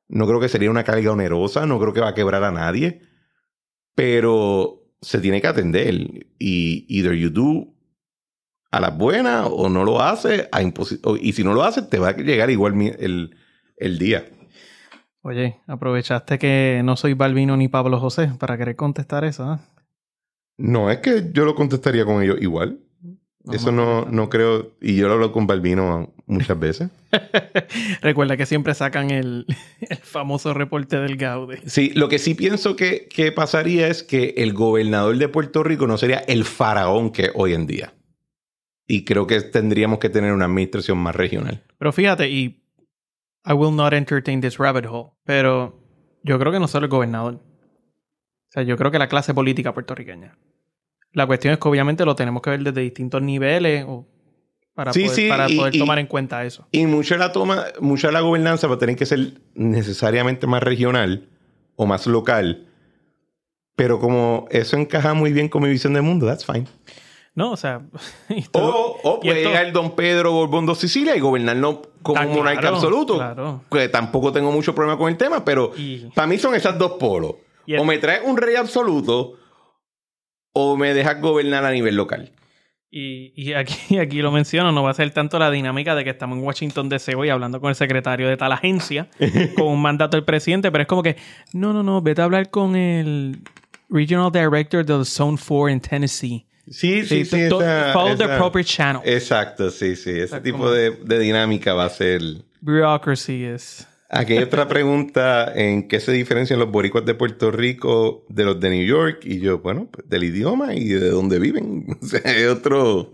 No creo que sería una carga onerosa. No creo que va a quebrar a nadie. Pero se tiene que atender. Y either you do a las buenas o no lo haces y si no lo haces te va a llegar igual el día. Oye, aprovechaste que no soy Balbino ni Pablo José para querer contestar eso, ¿eh? No, es que yo lo contestaría con ellos igual. Eso no creo. Y yo lo hablo con Balbino muchas veces. Recuerda que siempre sacan el famoso reporte del Gaude. Sí, lo que sí pienso que pasaría es que el gobernador de Puerto Rico no sería el faraón que es hoy en día. Y creo que tendríamos que tener una administración más regional. Pero fíjate, y I will not entertain this rabbit hole, pero yo creo que no solo el gobernador. O sea, yo creo que la clase política puertorriqueña. La cuestión es que obviamente lo tenemos que ver desde distintos niveles para poder tomar en cuenta eso. Y mucha de la gobernanza va a tener que ser necesariamente más regional o más local. Pero como eso encaja muy bien con mi visión del mundo, that's fine. No, o sea... O puede llegar Don Pedro Borbón de Sicilia y gobernarnos como un monarca absoluto. Claro. Que tampoco tengo mucho problema con el tema, pero para mí son esas dos polos. O me traes un rey absoluto o me dejas gobernar a nivel local. Y aquí lo menciono, no va a ser tanto la dinámica de que estamos en Washington DC hoy hablando con el secretario de tal agencia con un mandato del presidente, pero es como que no, vete a hablar con el Regional Director del Zone 4 en Tennessee. Sí. Follow the proper channel. Exacto, sí. Ese tipo de dinámica va a ser... Bureaucracy es... Aquí hay otra pregunta. ¿En qué se diferencian los boricuas de Puerto Rico de los de New York? Y yo, bueno, pues del idioma y de dónde viven. O sea, hay otro...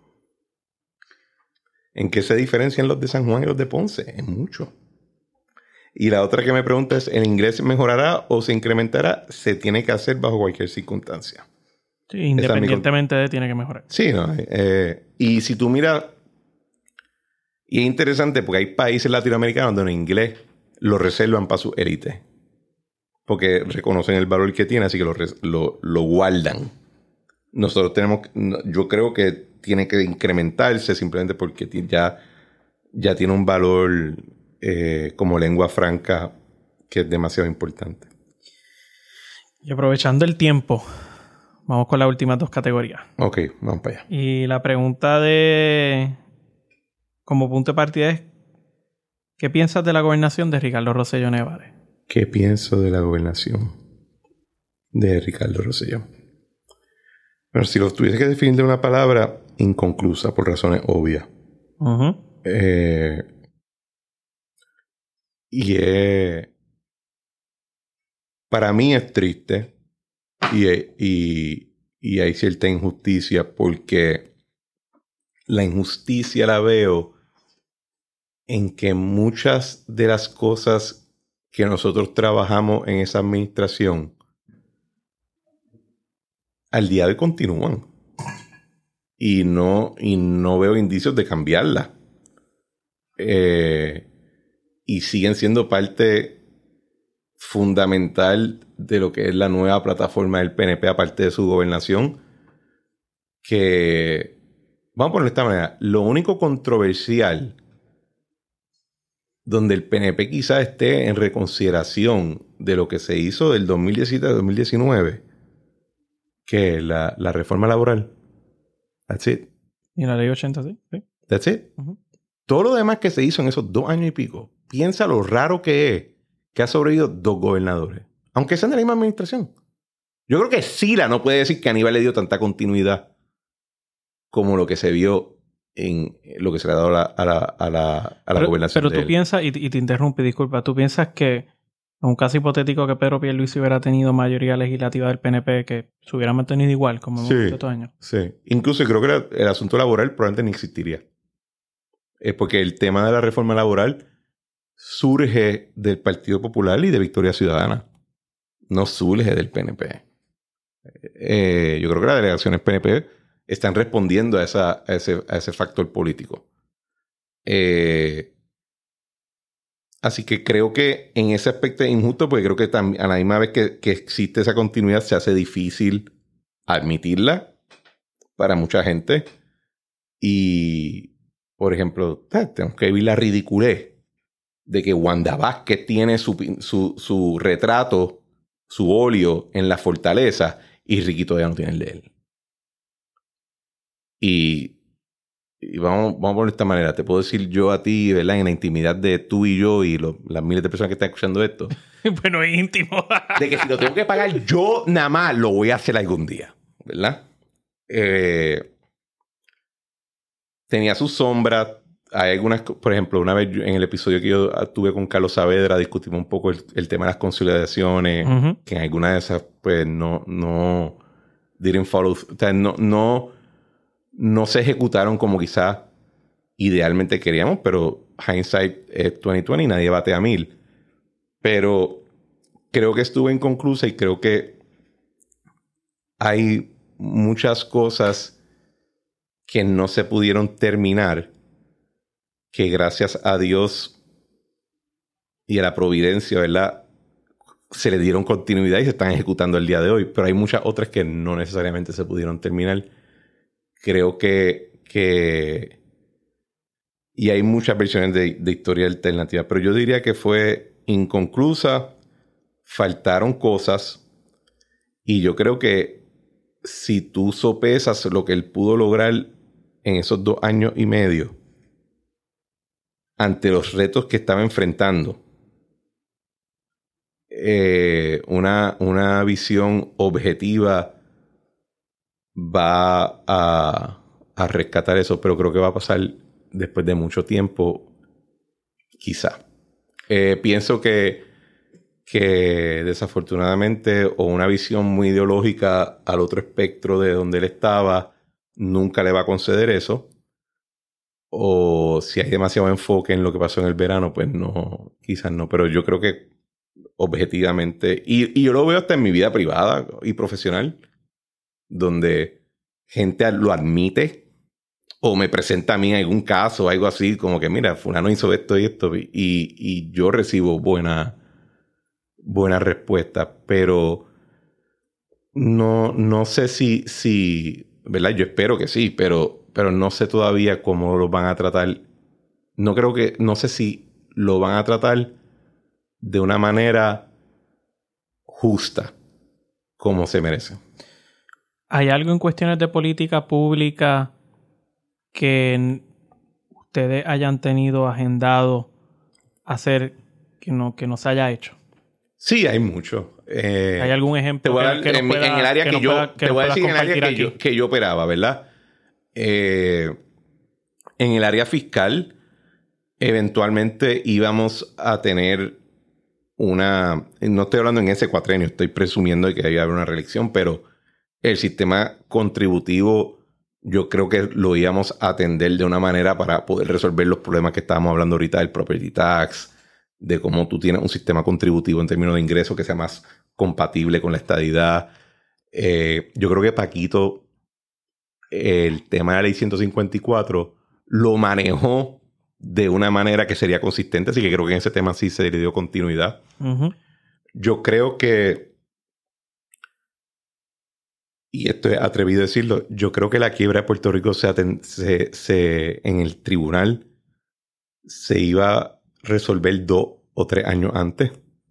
¿En qué se diferencian los de San Juan y los de Ponce? Es mucho. Y la otra que me pregunta es, ¿el inglés mejorará o se incrementará? Se tiene que hacer bajo cualquier circunstancia. Sí, independientemente de tiene que mejorar. Sí, ¿no? Y si tú miras... Y es interesante porque hay países latinoamericanos donde el inglés lo reservan para su élite. Porque reconocen el valor que tiene, así que lo guardan. Nosotros tenemos... Yo creo que tiene que incrementarse simplemente porque ya tiene un valor como lengua franca que es demasiado importante. Y aprovechando el tiempo... Vamos con las últimas dos categorías. Ok, vamos para allá. Y la pregunta como punto de partida es, ¿qué piensas de la gobernación de Ricardo Rosselló Nevares? ¿Qué pienso de la gobernación de Ricardo Rosselló? Bueno, si lo tuviese que definir de una palabra, inconclusa, por razones obvias. Uh-huh. Para mí es triste. Y hay cierta injusticia porque la injusticia la veo en que muchas de las cosas que nosotros trabajamos en esa administración al día de hoy continúan y no veo indicios de cambiarla y siguen siendo parte fundamental de lo que es la nueva plataforma del PNP, aparte de su gobernación, que, vamos a ponerlo de esta manera, lo único controversial donde el PNP quizás esté en reconsideración de lo que se hizo del 2017 al 2019, que es la reforma laboral. That's it. Y la ley 80, sí. That's it. Uh-huh. Todo lo demás que se hizo en esos 2 años y pico, piensa lo raro que es que ha sobrevivido 2 gobernadores. Aunque sean de la misma administración. Yo creo que Sila no puede decir que Aníbal le dio tanta continuidad como lo que se vio en lo que se le ha dado a la gobernación. Pero tú piensas, y te interrumpí, disculpa, tú piensas que en un caso hipotético que Pedro Pierluisi hubiera tenido mayoría legislativa del PNP, que se hubiera mantenido igual como hemos visto estos años. Sí. Incluso creo que el asunto laboral probablemente ni existiría. Es porque el tema de la reforma laboral surge del Partido Popular y de Victoria Ciudadana. No surge del PNP. Yo creo que las delegaciones PNP están respondiendo a ese factor político. Así que creo que en ese aspecto es injusto, porque creo que a la misma vez que existe esa continuidad, se hace difícil admitirla para mucha gente. Y, por ejemplo, tenemos que vivir la ridiculez de que Wanda Vázquez tiene su retrato, su óleo en la fortaleza y Ricky todavía no tiene el de él. Y vamos a ponerlo de esta manera. Te puedo decir yo a ti, ¿verdad? En la intimidad de tú y yo y las miles de personas que están escuchando esto. Bueno, es íntimo. De que si lo tengo que pagar yo nada más, lo voy a hacer algún día, ¿verdad? Tenía sus sombras. Hay algunas, por ejemplo, una vez en el episodio que yo tuve con Carlos Saavedra discutimos un poco el tema de las consolidaciones, que en algunas de esas pues no didn't follow, o sea, no se ejecutaron como quizás idealmente queríamos, pero hindsight es 2020 y nadie bate a 1000. Pero creo que estuvo inconclusa y creo que hay muchas cosas que no se pudieron terminar, que gracias a Dios y a la providencia, ¿verdad?, se le dieron continuidad y se están ejecutando el día de hoy. Pero hay muchas otras que no necesariamente se pudieron terminar. Creo que y hay muchas versiones de historia alternativa, pero yo diría que fue inconclusa, faltaron cosas, y yo creo que si tú sopesas lo que él pudo lograr en esos 2 años y medio, ante los retos que estaba enfrentando, una visión objetiva va a rescatar eso, pero creo que va a pasar después de mucho tiempo, quizá. Pienso que desafortunadamente, o una visión muy ideológica al otro espectro de donde él estaba, nunca le va a conceder eso. O si hay demasiado enfoque en lo que pasó en el verano, pues no, quizás no. Pero yo creo que objetivamente, y yo lo veo hasta en mi vida privada y profesional, donde gente lo admite o me presenta a mí en algún caso o algo así, como que mira, fulano hizo esto y esto, y yo recibo buena respuesta, pero no sé si, ¿verdad? Yo espero que sí, pero no sé todavía cómo lo van a tratar. No sé si lo van a tratar de una manera justa, como se merece. ¿Hay algo en cuestiones de política pública que ustedes hayan tenido agendado hacer que no se haya hecho? Sí, hay mucho. ¿Hay algún ejemplo en el área que yo operaba, ¿verdad? En el área fiscal, eventualmente íbamos a tener no estoy hablando en ese cuatrenio, estoy presumiendo que debía haber una reelección, pero el sistema contributivo yo creo que lo íbamos a atender de una manera para poder resolver los problemas que estábamos hablando ahorita del property tax, de cómo tú tienes un sistema contributivo en términos de ingresos que sea más compatible con la estadidad. Yo creo que Paquito, el tema de la ley 154, lo manejó de una manera que sería consistente, así que creo que en ese tema sí se le dio continuidad. Uh-huh. Yo creo que, y esto es atrevido a decirlo, yo creo que la quiebra de Puerto Rico en el tribunal se iba a resolver 2 o 3 años antes.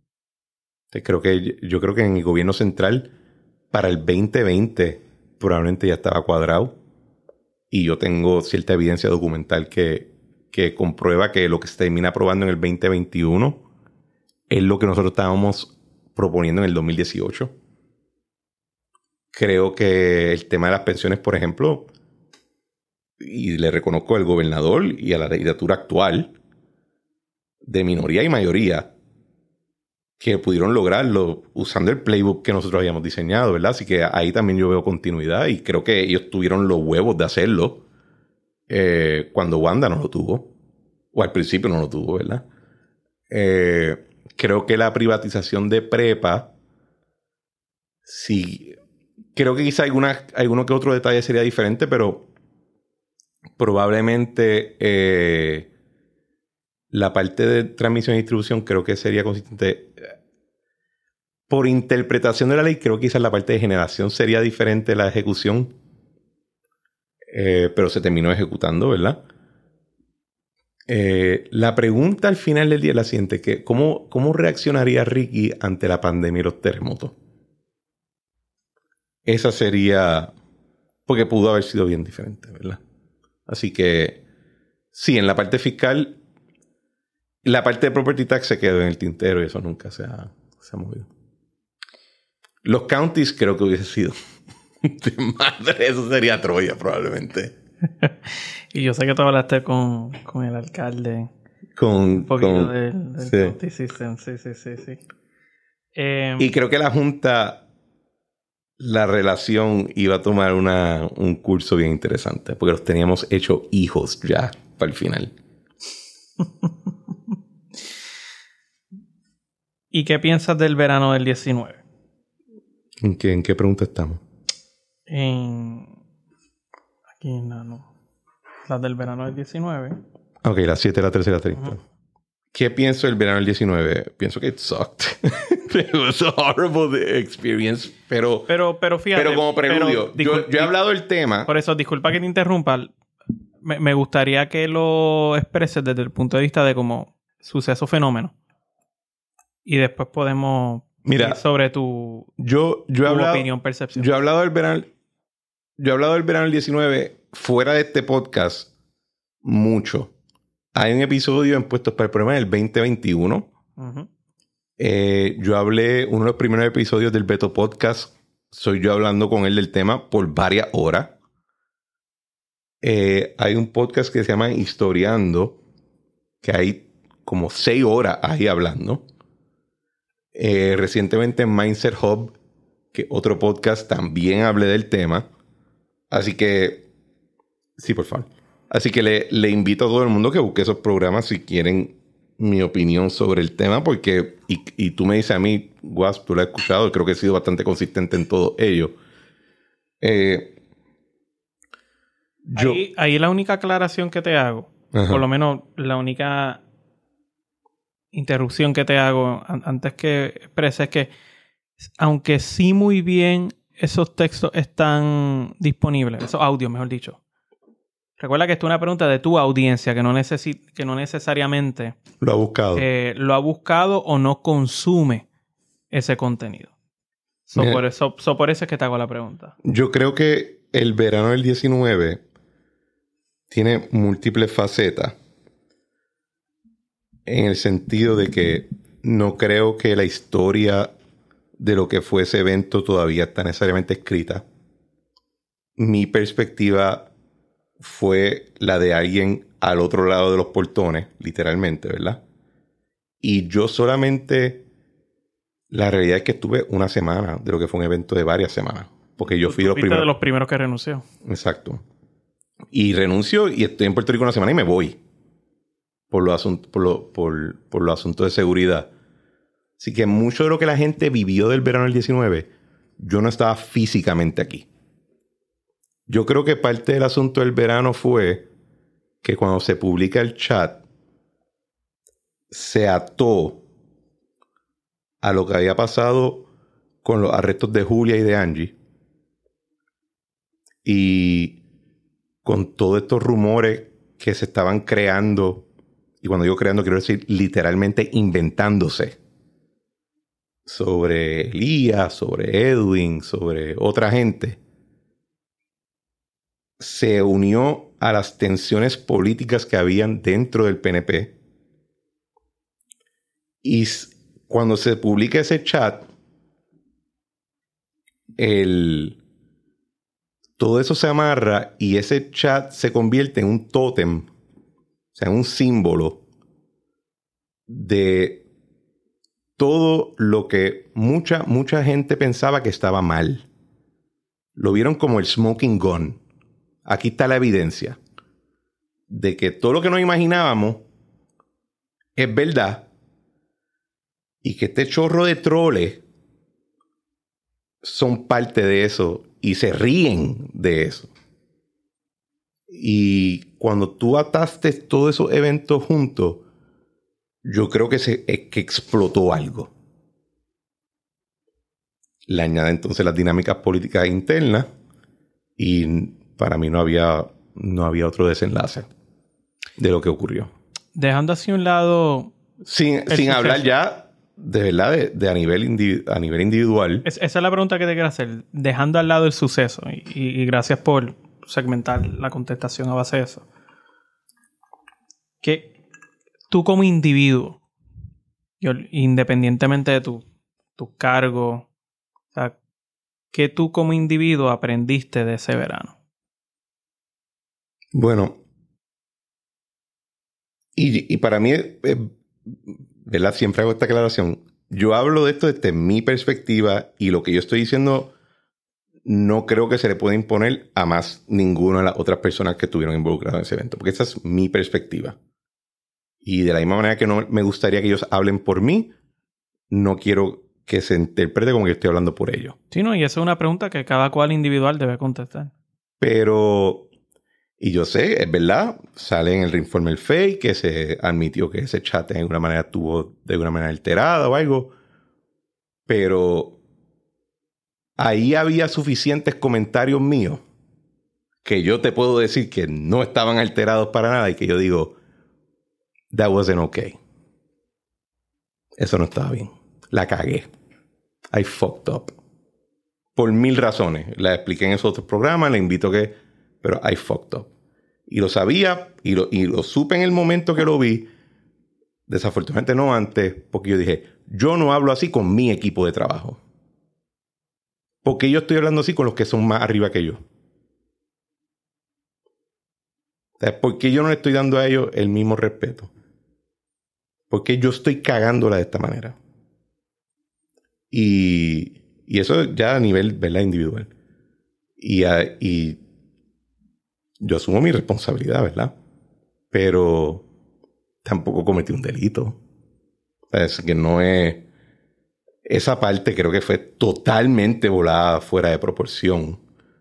Yo creo que en el gobierno central para el 2020 probablemente ya estaba cuadrado, y yo tengo cierta evidencia documental que comprueba que lo que se termina aprobando en el 2021 es lo que nosotros estábamos proponiendo en el 2018. Creo que el tema de las pensiones, por ejemplo, y le reconozco al gobernador y a la legislatura actual, de minoría y mayoría, que pudieron lograrlo usando el playbook que nosotros habíamos diseñado, ¿verdad? Así que ahí también yo veo continuidad, y creo que ellos tuvieron los huevos de hacerlo cuando Wanda no lo tuvo, o al principio no lo tuvo, ¿verdad? Creo que la privatización de prepa, sí, creo que quizá alguno que otro detalle sería diferente, pero probablemente la parte de transmisión y distribución creo que sería consistente. Por interpretación de la ley, creo que quizás la parte de generación sería diferente de la ejecución, pero se terminó ejecutando, ¿verdad? La pregunta al final del día es la siguiente: que ¿cómo reaccionaría Ricky ante la pandemia y los terremotos? Esa sería... Porque pudo haber sido bien diferente, ¿verdad? Así que... Sí, en la parte fiscal... La parte de property tax se quedó en el tintero y eso nunca se ha movido. Los counties creo que hubiese sido... de madre, eso sería Troya probablemente. Y yo sé que tú hablaste con el alcalde. Un poquito del county system. Sí. Y creo que la Junta... La relación iba a tomar un curso bien interesante. Porque los teníamos hecho hijos ya para el final. ¿Y qué piensas del verano del 19? ¿En qué pregunta estamos? Aquí no. Las del verano del 19. Ok, las 7, la 13 y la 30. Uh-huh. ¿Qué pienso del verano del 19? Pienso que it sucked. It was a horrible experience. Pero fíjate. Pero como preludio. Yo he hablado del tema. Por eso, disculpa que te interrumpa. Me gustaría que lo expreses desde el punto de vista de como suceso fenómeno. Y después podemos ir sobre tu opinión, percepción. Yo he hablado del verano del 19 fuera de este podcast mucho. Hay un episodio en Puestos para el Problema del 2021. Uh-huh. Yo hablé, uno de los primeros episodios del Beto Podcast, soy yo hablando con él del tema por varias horas. Hay un podcast que se llama Historiando, que hay como 6 horas ahí hablando. Recientemente en Mindset Hub, que otro podcast, también hablé del tema. Así que, sí, por favor. Así que le invito a todo el mundo que busque esos programas si quieren mi opinión sobre el tema, porque, y tú me dices a mí, Guas, tú lo has escuchado, creo que he sido bastante consistente en todo ello. Ahí la única aclaración que te hago, ajá, por lo menos la única interrupción que te hago antes que expreses, es que aunque sí muy bien esos textos están disponibles, esos audios mejor dicho, recuerda que esto es una pregunta de tu audiencia que no necesariamente lo ha buscado. Lo ha buscado o no consume ese contenido. Por eso es que te hago la pregunta. Yo creo que el verano del 19 tiene múltiples facetas. En el sentido de que no creo que la historia de lo que fue ese evento todavía está necesariamente escrita. Mi perspectiva fue la de alguien al otro lado de los portones, literalmente, ¿verdad? Y yo solamente... La realidad es que estuve una semana de lo que fue un evento de varias semanas. Porque yo fui de los primeros que renunció. Exacto. Y renuncio y estoy en Puerto Rico una semana y me voy. Por los asuntos de seguridad. Así que mucho de lo que la gente vivió del verano del 19, yo no estaba físicamente aquí. Yo creo que parte del asunto del verano fue que cuando se publica el chat, se ató a lo que había pasado con los arrestos de Julia y de Angie. Y con todos estos rumores que se estaban creando, y cuando digo creando quiero decir literalmente inventándose, sobre Elías, sobre Edwin, sobre otra gente, se unió a las tensiones políticas que habían dentro del PNP. Y cuando se publica ese chat, todo eso se amarra y ese chat se convierte en un tótem, o sea, en un símbolo de todo lo que mucha gente pensaba que estaba mal. Lo vieron como el smoking gun. Aquí está la evidencia de que todo lo que nos imaginábamos es verdad y que este chorro de troles son parte de eso y se ríen de eso. Y cuando tú ataste todos esos eventos juntos, yo creo que que explotó algo. Le añade entonces las dinámicas políticas internas y para mí no había otro desenlace de lo que ocurrió. dejando así un lado... Sin hablar ya, de verdad, de a nivel individual. Esa es la pregunta que te quiero hacer. Dejando al lado el suceso. Y gracias por segmentar la contestación a base de eso. Que tú como individuo, independientemente de tu cargo, o sea, ¿qué tú como individuo aprendiste de ese verano? Bueno, y para mí, ¿verdad? Siempre hago esta aclaración. Yo hablo de esto desde mi perspectiva y lo que yo estoy diciendo no creo que se le pueda imponer a más ninguna de las otras personas que estuvieron involucradas en ese evento, porque esa es mi perspectiva. Y de la misma manera que no me gustaría que ellos hablen por mí, no quiero que se interprete como que estoy hablando por ellos. Sí, no, y esa es una pregunta que cada cual individual debe contestar. Pero, y yo sé, es verdad, sale en el informe el fake que se admitió que ese chat de alguna manera estuvo de alguna manera alterada o algo, pero ahí había suficientes comentarios míos que yo te puedo decir que no estaban alterados para nada y que yo digo, that wasn't okay. Eso no estaba bien. La cagué. I fucked up. Por 1000 razones. La expliqué en esos otros programas, le invito a que... Pero I fucked up. Y lo sabía y lo supe en el momento que lo vi. Desafortunadamente no antes, porque yo dije, yo no hablo así con mi equipo de trabajo. Porque yo estoy hablando así con los que son más arriba que yo. O sea, porque yo no le estoy dando a ellos el mismo respeto. Porque yo estoy cagándola de esta manera. Y eso ya a nivel, ¿verdad? Individual. Y yo asumo mi responsabilidad, ¿verdad? Pero tampoco cometí un delito. O sea, es que no es... Esa parte creo que fue totalmente volada fuera de proporción.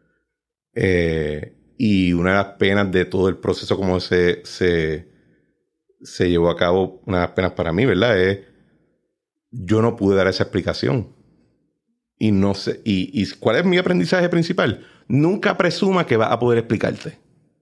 Y una de las penas de todo el proceso como se llevó a cabo, una de las penas para mí, ¿verdad? Es... Yo no pude dar esa explicación. Y no sé... ¿Y cuál es mi aprendizaje principal? Nunca presuma que vas a poder explicarte.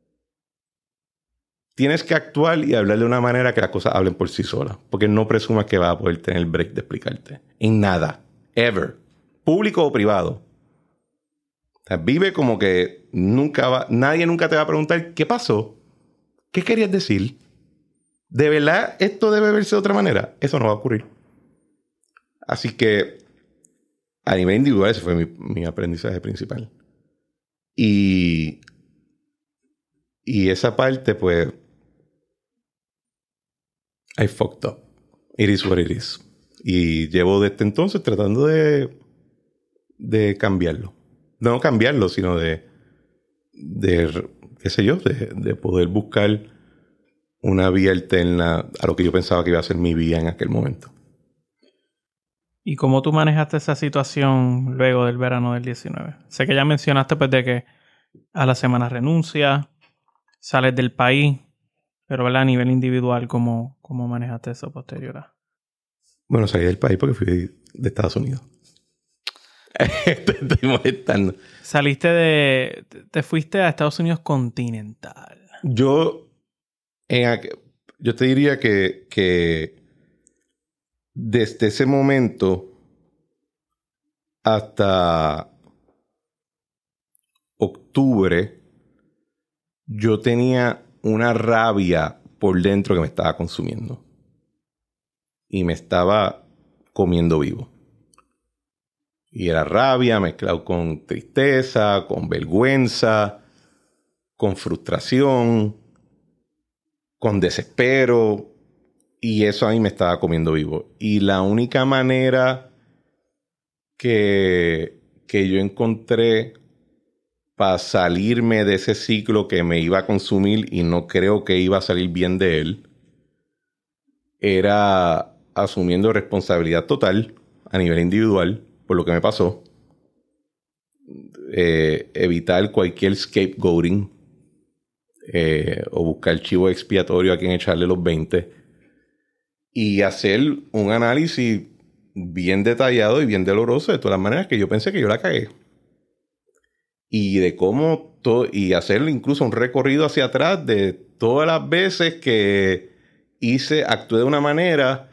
Tienes que actuar y hablar de una manera que las cosas hablen por sí solas. Porque no presumas que vas a poder tener el break de explicarte. En nada. Ever. Público o privado. O sea, vive como que nadie nunca te va a preguntar ¿qué pasó? ¿Qué querías decir? ¿De verdad esto debe verse de otra manera? Eso no va a ocurrir. Así que a nivel individual ese fue mi aprendizaje principal. Y esa parte, pues, I fucked up. It is what it is. Y llevo desde entonces tratando de cambiarlo. No cambiarlo, sino de qué sé yo, de poder buscar una vía alterna a lo que yo pensaba que iba a ser mi vía en aquel momento. ¿Y cómo tú manejaste esa situación luego del verano del 19? Sé que ya mencionaste pues de que a la semana renuncias, sales del país, pero ¿verdad? A nivel individual, ¿cómo manejaste eso posterior a? Bueno, salí del país porque fui de Estados Unidos. Te estoy molestando. Te fuiste a Estados Unidos continental. Yo te diría que desde ese momento hasta octubre yo tenía una rabia por dentro que me estaba consumiendo. Y me estaba comiendo vivo. Y era rabia mezclado con tristeza, con vergüenza, con frustración, con desespero. Y eso a mí me estaba comiendo vivo. Y la única manera que yo encontré para salirme de ese ciclo que me iba a consumir y no creo que iba a salir bien de él, era asumiendo responsabilidad total a nivel individual por lo que me pasó. Evitar cualquier scapegoating o buscar chivo expiatorio a quien echarle los 20 y hacer un análisis bien detallado y bien doloroso de todas las maneras que yo pensé que yo la cagué. Y de cómo y hacer incluso un recorrido hacia atrás de todas las veces que actué de una manera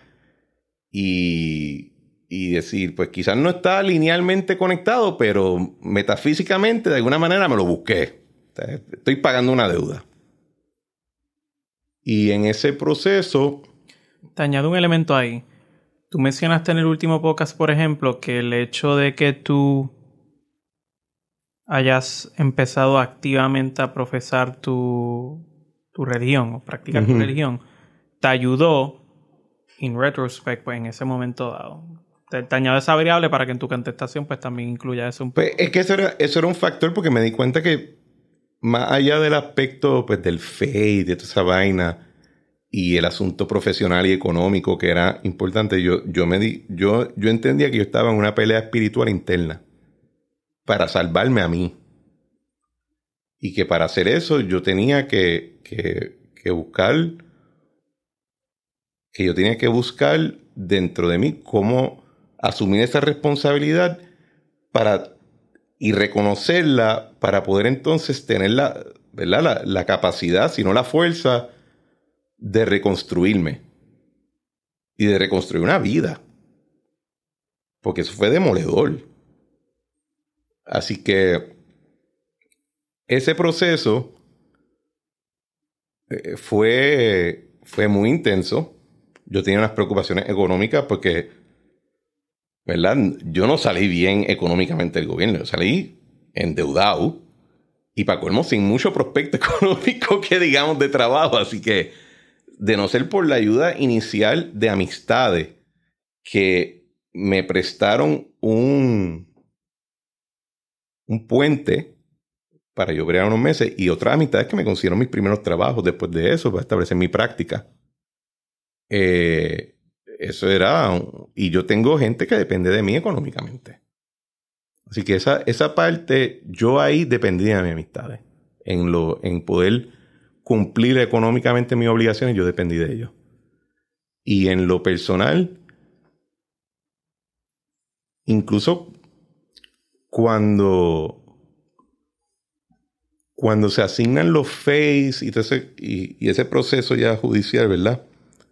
y decir, pues quizás no está linealmente conectado, pero metafísicamente de alguna manera me lo busqué. O sea, estoy pagando una deuda. Y en ese proceso... Te añado un elemento ahí. Tú mencionaste en el último podcast, por ejemplo, que el hecho de que tú hayas empezado activamente a profesar tu religión o practicar tu religión, te ayudó, in retrospect, pues en ese momento dado. Te añado esa variable para que en tu contestación pues también incluya eso un poco. Pues es que eso era un factor porque me di cuenta que más allá del aspecto pues, del faith, de toda esa vaina y el asunto profesional y económico que era importante, yo entendía que yo estaba en una pelea espiritual interna para salvarme a mí. Y que para hacer eso yo tenía que buscar, que yo tenía que buscar dentro de mí cómo asumir esa responsabilidad y reconocerla para poder entonces tener la capacidad, si no la fuerza, de reconstruirme y de reconstruir una vida. Porque eso fue demoledor. Así que ese proceso fue muy intenso. Yo tenía unas preocupaciones económicas porque, ¿verdad? Yo no salí bien económicamente del gobierno. Yo salí endeudado y para colmo sin mucho prospecto económico que digamos de trabajo. Así que de no ser por la ayuda inicial de amistades que me prestaron un puente para yo bregar unos meses y otras amistades que me consiguieron mis primeros trabajos después de eso para establecer mi práctica. Eso era... Y yo tengo gente que depende de mí económicamente. Así que esa parte, yo ahí dependía de mis amistades. En poder cumplir económicamente mis obligaciones, yo dependí de ellos. Y en lo personal, incluso cuando se asignan los FACE y ese proceso ya judicial, ¿verdad?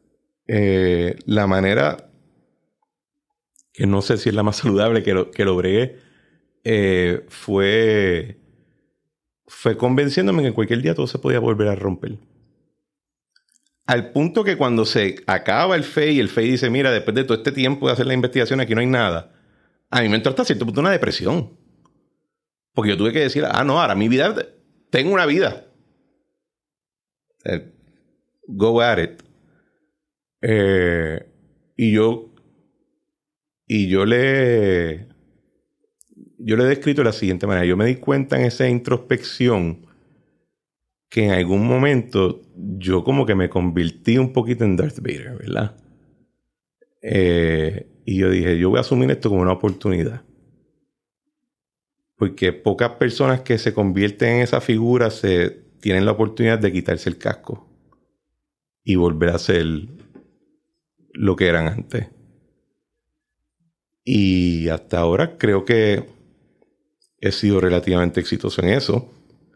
La manera, que no sé si es la más saludable que lo bregué, fue convenciéndome que en cualquier día todo se podía volver a romper. Al punto que cuando se acaba el FACE y el FACE dice, mira, después de todo este tiempo de hacer la investigación aquí no hay nada, a mí me entró hasta cierto punto una depresión. Porque yo tuve que decir, no, ahora mi vida... Tengo una vida. Go at it. Y yo le he descrito de la siguiente manera. Yo me di cuenta en esa introspección que en algún momento yo como que me convertí un poquito en Darth Vader, ¿verdad? Y yo dije, yo voy a asumir esto como una oportunidad. Porque pocas personas que se convierten en esa figura tienen la oportunidad de quitarse el casco y volver a ser lo que eran antes. Y hasta ahora creo que he sido relativamente exitoso en eso.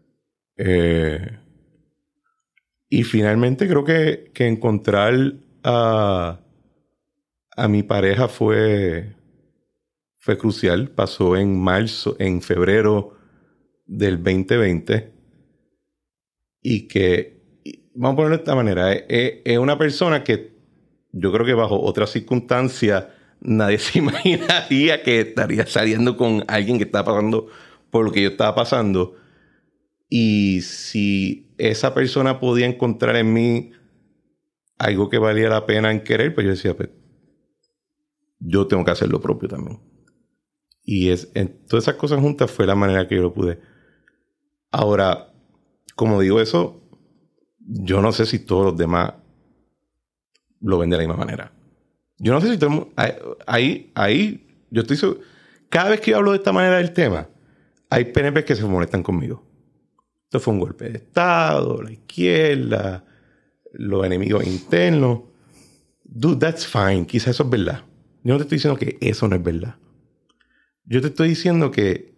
Y finalmente creo que encontrar a mi pareja fue crucial. Pasó en febrero del 2020. Y que, vamos a ponerlo de esta manera, es una persona que yo creo que bajo otras circunstancias nadie se imaginaría que estaría saliendo con alguien que está pasando por lo que yo estaba pasando. Y si esa persona podía encontrar en mí algo que valía la pena en querer, pues yo decía, pues, yo tengo que hacer lo propio también. Y en todas esas cosas juntas fue la manera que yo lo pude. Ahora, como digo eso, yo no sé si todos los demás lo ven de la misma manera. Yo no sé si todo el mundo... Ahí, yo estoy seguro... Cada vez que yo hablo de esta manera del tema, hay PNPs que se molestan conmigo. Esto fue un golpe de Estado, la izquierda, los enemigos internos. Dude, that's fine. Quizás eso es verdad. Yo no te estoy diciendo que eso no es verdad. Yo te estoy diciendo que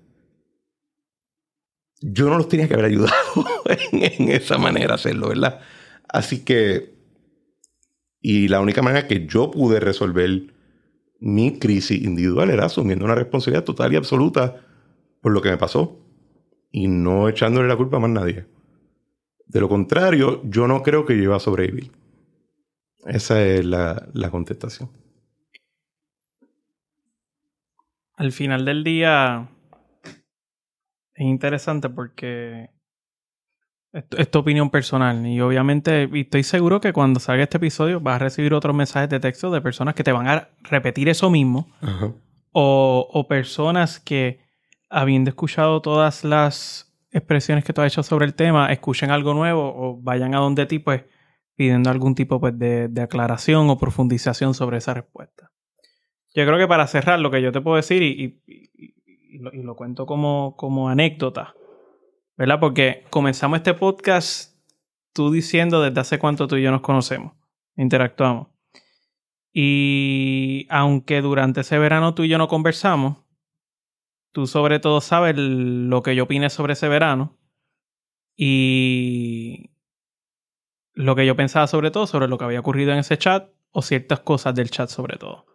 yo no los tenía que haber ayudado en esa manera a hacerlo, ¿verdad? Así que Y la única manera que yo pude resolver mi crisis individual era asumiendo una responsabilidad total y absoluta por lo que me pasó y no echándole la culpa a más nadie. De lo contrario, yo no creo que yo iba a sobrevivir. Esa es la contestación. Al final del día es interesante porque es tu opinión personal y obviamente estoy seguro que cuando salga este episodio vas a recibir otros mensajes de texto de personas que te van a repetir eso mismo. Ajá. O personas que, habiendo escuchado todas las expresiones que tú has hecho sobre el tema, escuchen algo nuevo o vayan a donde ti pues pidiendo algún tipo pues de aclaración o profundización sobre esa respuesta. Yo creo que para cerrar lo que yo te puedo decir y lo cuento como anécdota, ¿verdad? Porque comenzamos este podcast tú diciendo desde hace cuánto tú y yo nos conocemos, interactuamos. Y aunque durante ese verano tú y yo no conversamos, tú sobre todo sabes lo que yo opiné sobre ese verano y lo que yo pensaba sobre todo, sobre lo que había ocurrido en ese chat o ciertas cosas del chat sobre todo.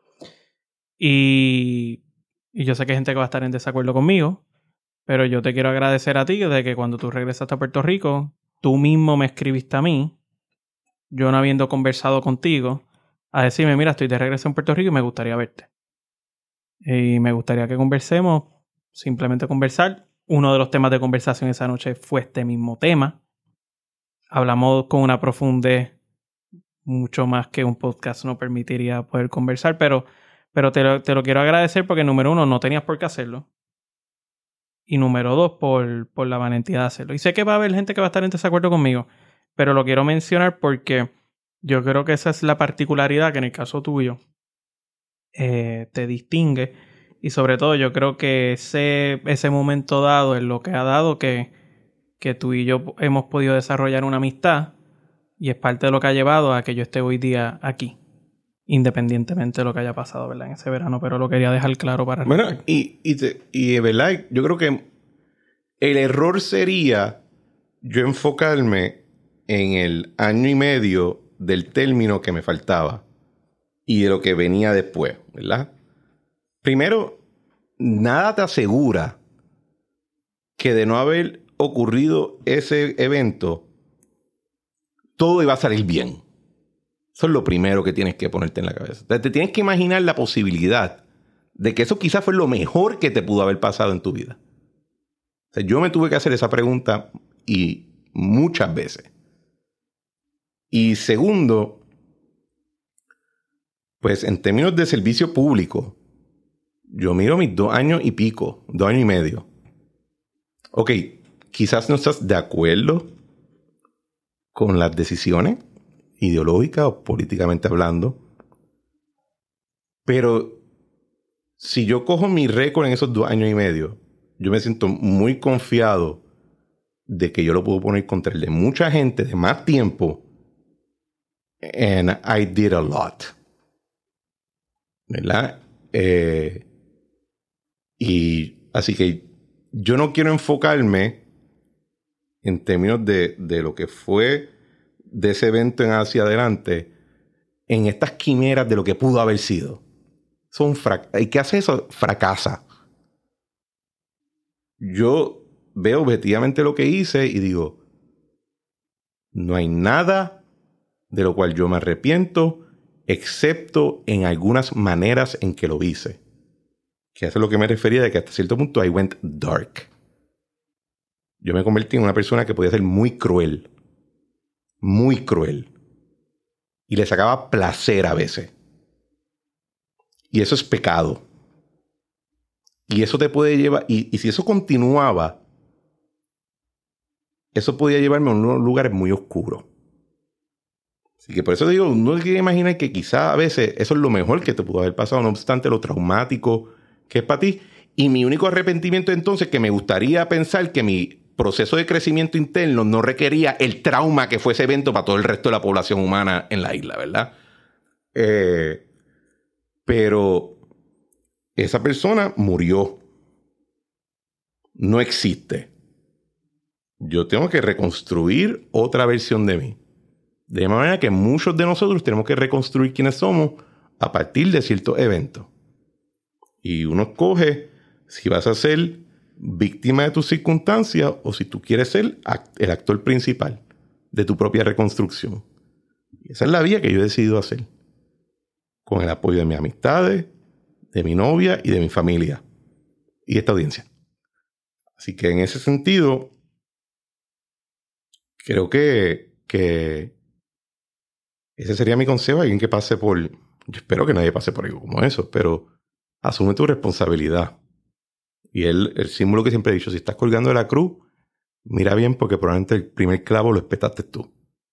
Y yo sé que hay gente que va a estar en desacuerdo conmigo, pero yo te quiero agradecer a ti de que cuando tú regresaste a Puerto Rico, tú mismo me escribiste a mí, yo no habiendo conversado contigo, a decirme, mira, estoy de regreso en Puerto Rico y me gustaría verte. Y me gustaría que conversemos, simplemente conversar. Uno de los temas de conversación esa noche fue este mismo tema. Hablamos con una profundidad mucho más que un podcast no permitiría poder conversar, pero te lo quiero agradecer porque, número uno, no tenías por qué hacerlo. Y número dos, por la valentía de hacerlo. Y sé que va a haber gente que va a estar en desacuerdo conmigo, pero lo quiero mencionar porque yo creo que esa es la particularidad que en el caso tuyo te distingue. Y sobre todo yo creo que ese momento dado es lo que ha dado que tú y yo hemos podido desarrollar una amistad y es parte de lo que ha llevado a que yo esté hoy día aquí. Independientemente de lo que haya pasado, ¿verdad? En ese verano, pero lo quería dejar claro para... Bueno, y ¿verdad? Yo creo que el error sería yo enfocarme en el año y medio del término que me faltaba y de lo que venía después, ¿verdad? Primero, nada te asegura que de no haber ocurrido ese evento, todo iba a salir bien. Eso es lo primero que tienes que ponerte en la cabeza. Te tienes que imaginar la posibilidad de que eso quizás fue lo mejor que te pudo haber pasado en tu vida. O sea, yo me tuve que hacer esa pregunta y muchas veces. Y segundo, pues en términos de servicio público, yo miro mis 2 años y pico, 2 años y medio. Ok, quizás no estás de acuerdo con las decisiones ideológicas o políticamente hablando, pero si yo cojo mi récord en esos 2 años y medio, yo me siento muy confiado de que yo lo puedo poner contra el de mucha gente de más tiempo. And I did a lot. ¿Verdad? Y así que yo no quiero enfocarme en términos de lo que fue de ese evento en hacia adelante en estas quimeras de lo que pudo haber sido. ¿Y qué hace eso? Fracasa. Yo veo objetivamente lo que hice y digo, no hay nada de lo cual yo me arrepiento, excepto en algunas maneras en que lo hice. Que eso es lo que me refería de que hasta cierto punto I went dark. Yo me convertí en una persona que podía ser muy cruel. Muy cruel. Y le sacaba placer a veces. Y eso es pecado. Y eso te puede llevar... Y si eso continuaba, eso podía llevarme a unos lugares muy oscuros. Así que por eso digo, uno quiere imaginar que quizá a veces eso es lo mejor que te pudo haber pasado, no obstante lo traumático que es para ti. Y mi único arrepentimiento entonces, que me gustaría pensar que mi proceso de crecimiento interno no requería el trauma que fue ese evento para todo el resto de la población humana en la isla, ¿verdad? Pero esa persona murió. No existe. Yo tengo que reconstruir otra versión de mí. De la manera que muchos de nosotros tenemos que reconstruir quiénes somos a partir de ciertos eventos. Y uno escoge si vas a ser víctima de tus circunstancias o si tú quieres ser el actor principal de tu propia reconstrucción. Y esa es la vía que yo he decidido hacer. Con el apoyo de mis amistades, de mi novia y de mi familia. Y esta audiencia. Así que en ese sentido, creo que ese sería mi consejo a alguien que pase por... Yo espero que nadie pase por algo como eso, pero asume tu responsabilidad. Y el símbolo que siempre he dicho, si estás colgando de la cruz, mira bien porque probablemente el primer clavo lo espetaste tú.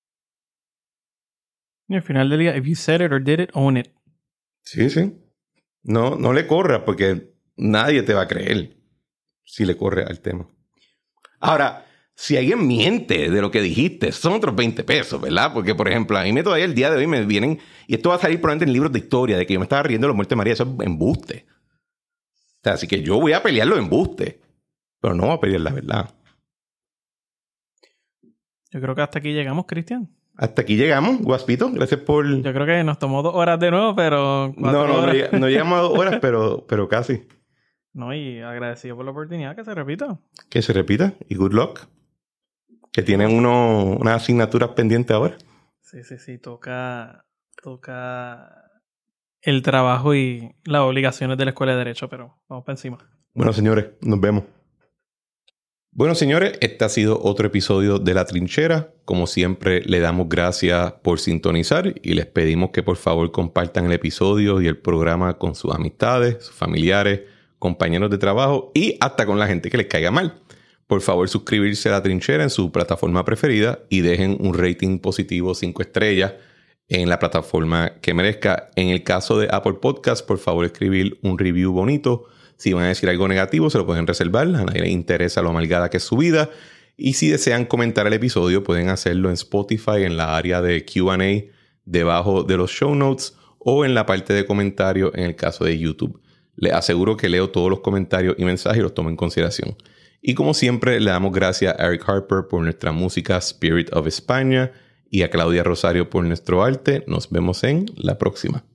Y al final del día, if you said it or did it, own it. Sí, sí. No le corras porque nadie te va a creer si le corre al tema. Ahora, si alguien miente de lo que dijiste, son otros 20 pesos, ¿verdad? Porque, por ejemplo, a mí todavía el día de hoy me vienen... Y esto va a salir probablemente en libros de historia, de que yo me estaba riendo de la muerte de María. Eso es embuste. O sea, así que yo voy a pelear los embustes. Pero no voy a pelear la verdad. Yo creo que hasta aquí llegamos, Cristian. Hasta aquí llegamos, Guaspito. Gracias por... Yo creo que nos tomó 2 horas de nuevo, pero... No llegamos a 2 horas, pero casi. No, y agradecido por la oportunidad que se repita. Que se repita. Y good luck. Que tienen unas asignaturas pendientes ahora. Sí. Toca el trabajo y las obligaciones de la Escuela de Derecho, pero vamos para encima. Bueno, señores, nos vemos. Bueno, señores, este ha sido otro episodio de La Trinchera. Como siempre, le damos gracias por sintonizar y les pedimos que por favor compartan el episodio y el programa con sus amistades, sus familiares, compañeros de trabajo y hasta con la gente que les caiga mal. Por favor, suscribirse a La Trinchera en su plataforma preferida y dejen un rating positivo 5 estrellas en la plataforma que merezca. En el caso de Apple Podcast, por favor, escribir un review bonito. Si van a decir algo negativo, se lo pueden reservar. A nadie le interesa lo amargada que es su vida. Y si desean comentar el episodio, pueden hacerlo en Spotify, en la área de Q&A, debajo de los show notes o en la parte de comentarios en el caso de YouTube. Les aseguro que leo todos los comentarios y mensajes y los tomo en consideración. Y como siempre, le damos gracias a Eric Harper por nuestra música Spirit of España y a Claudia Rosario por nuestro arte. Nos vemos en la próxima.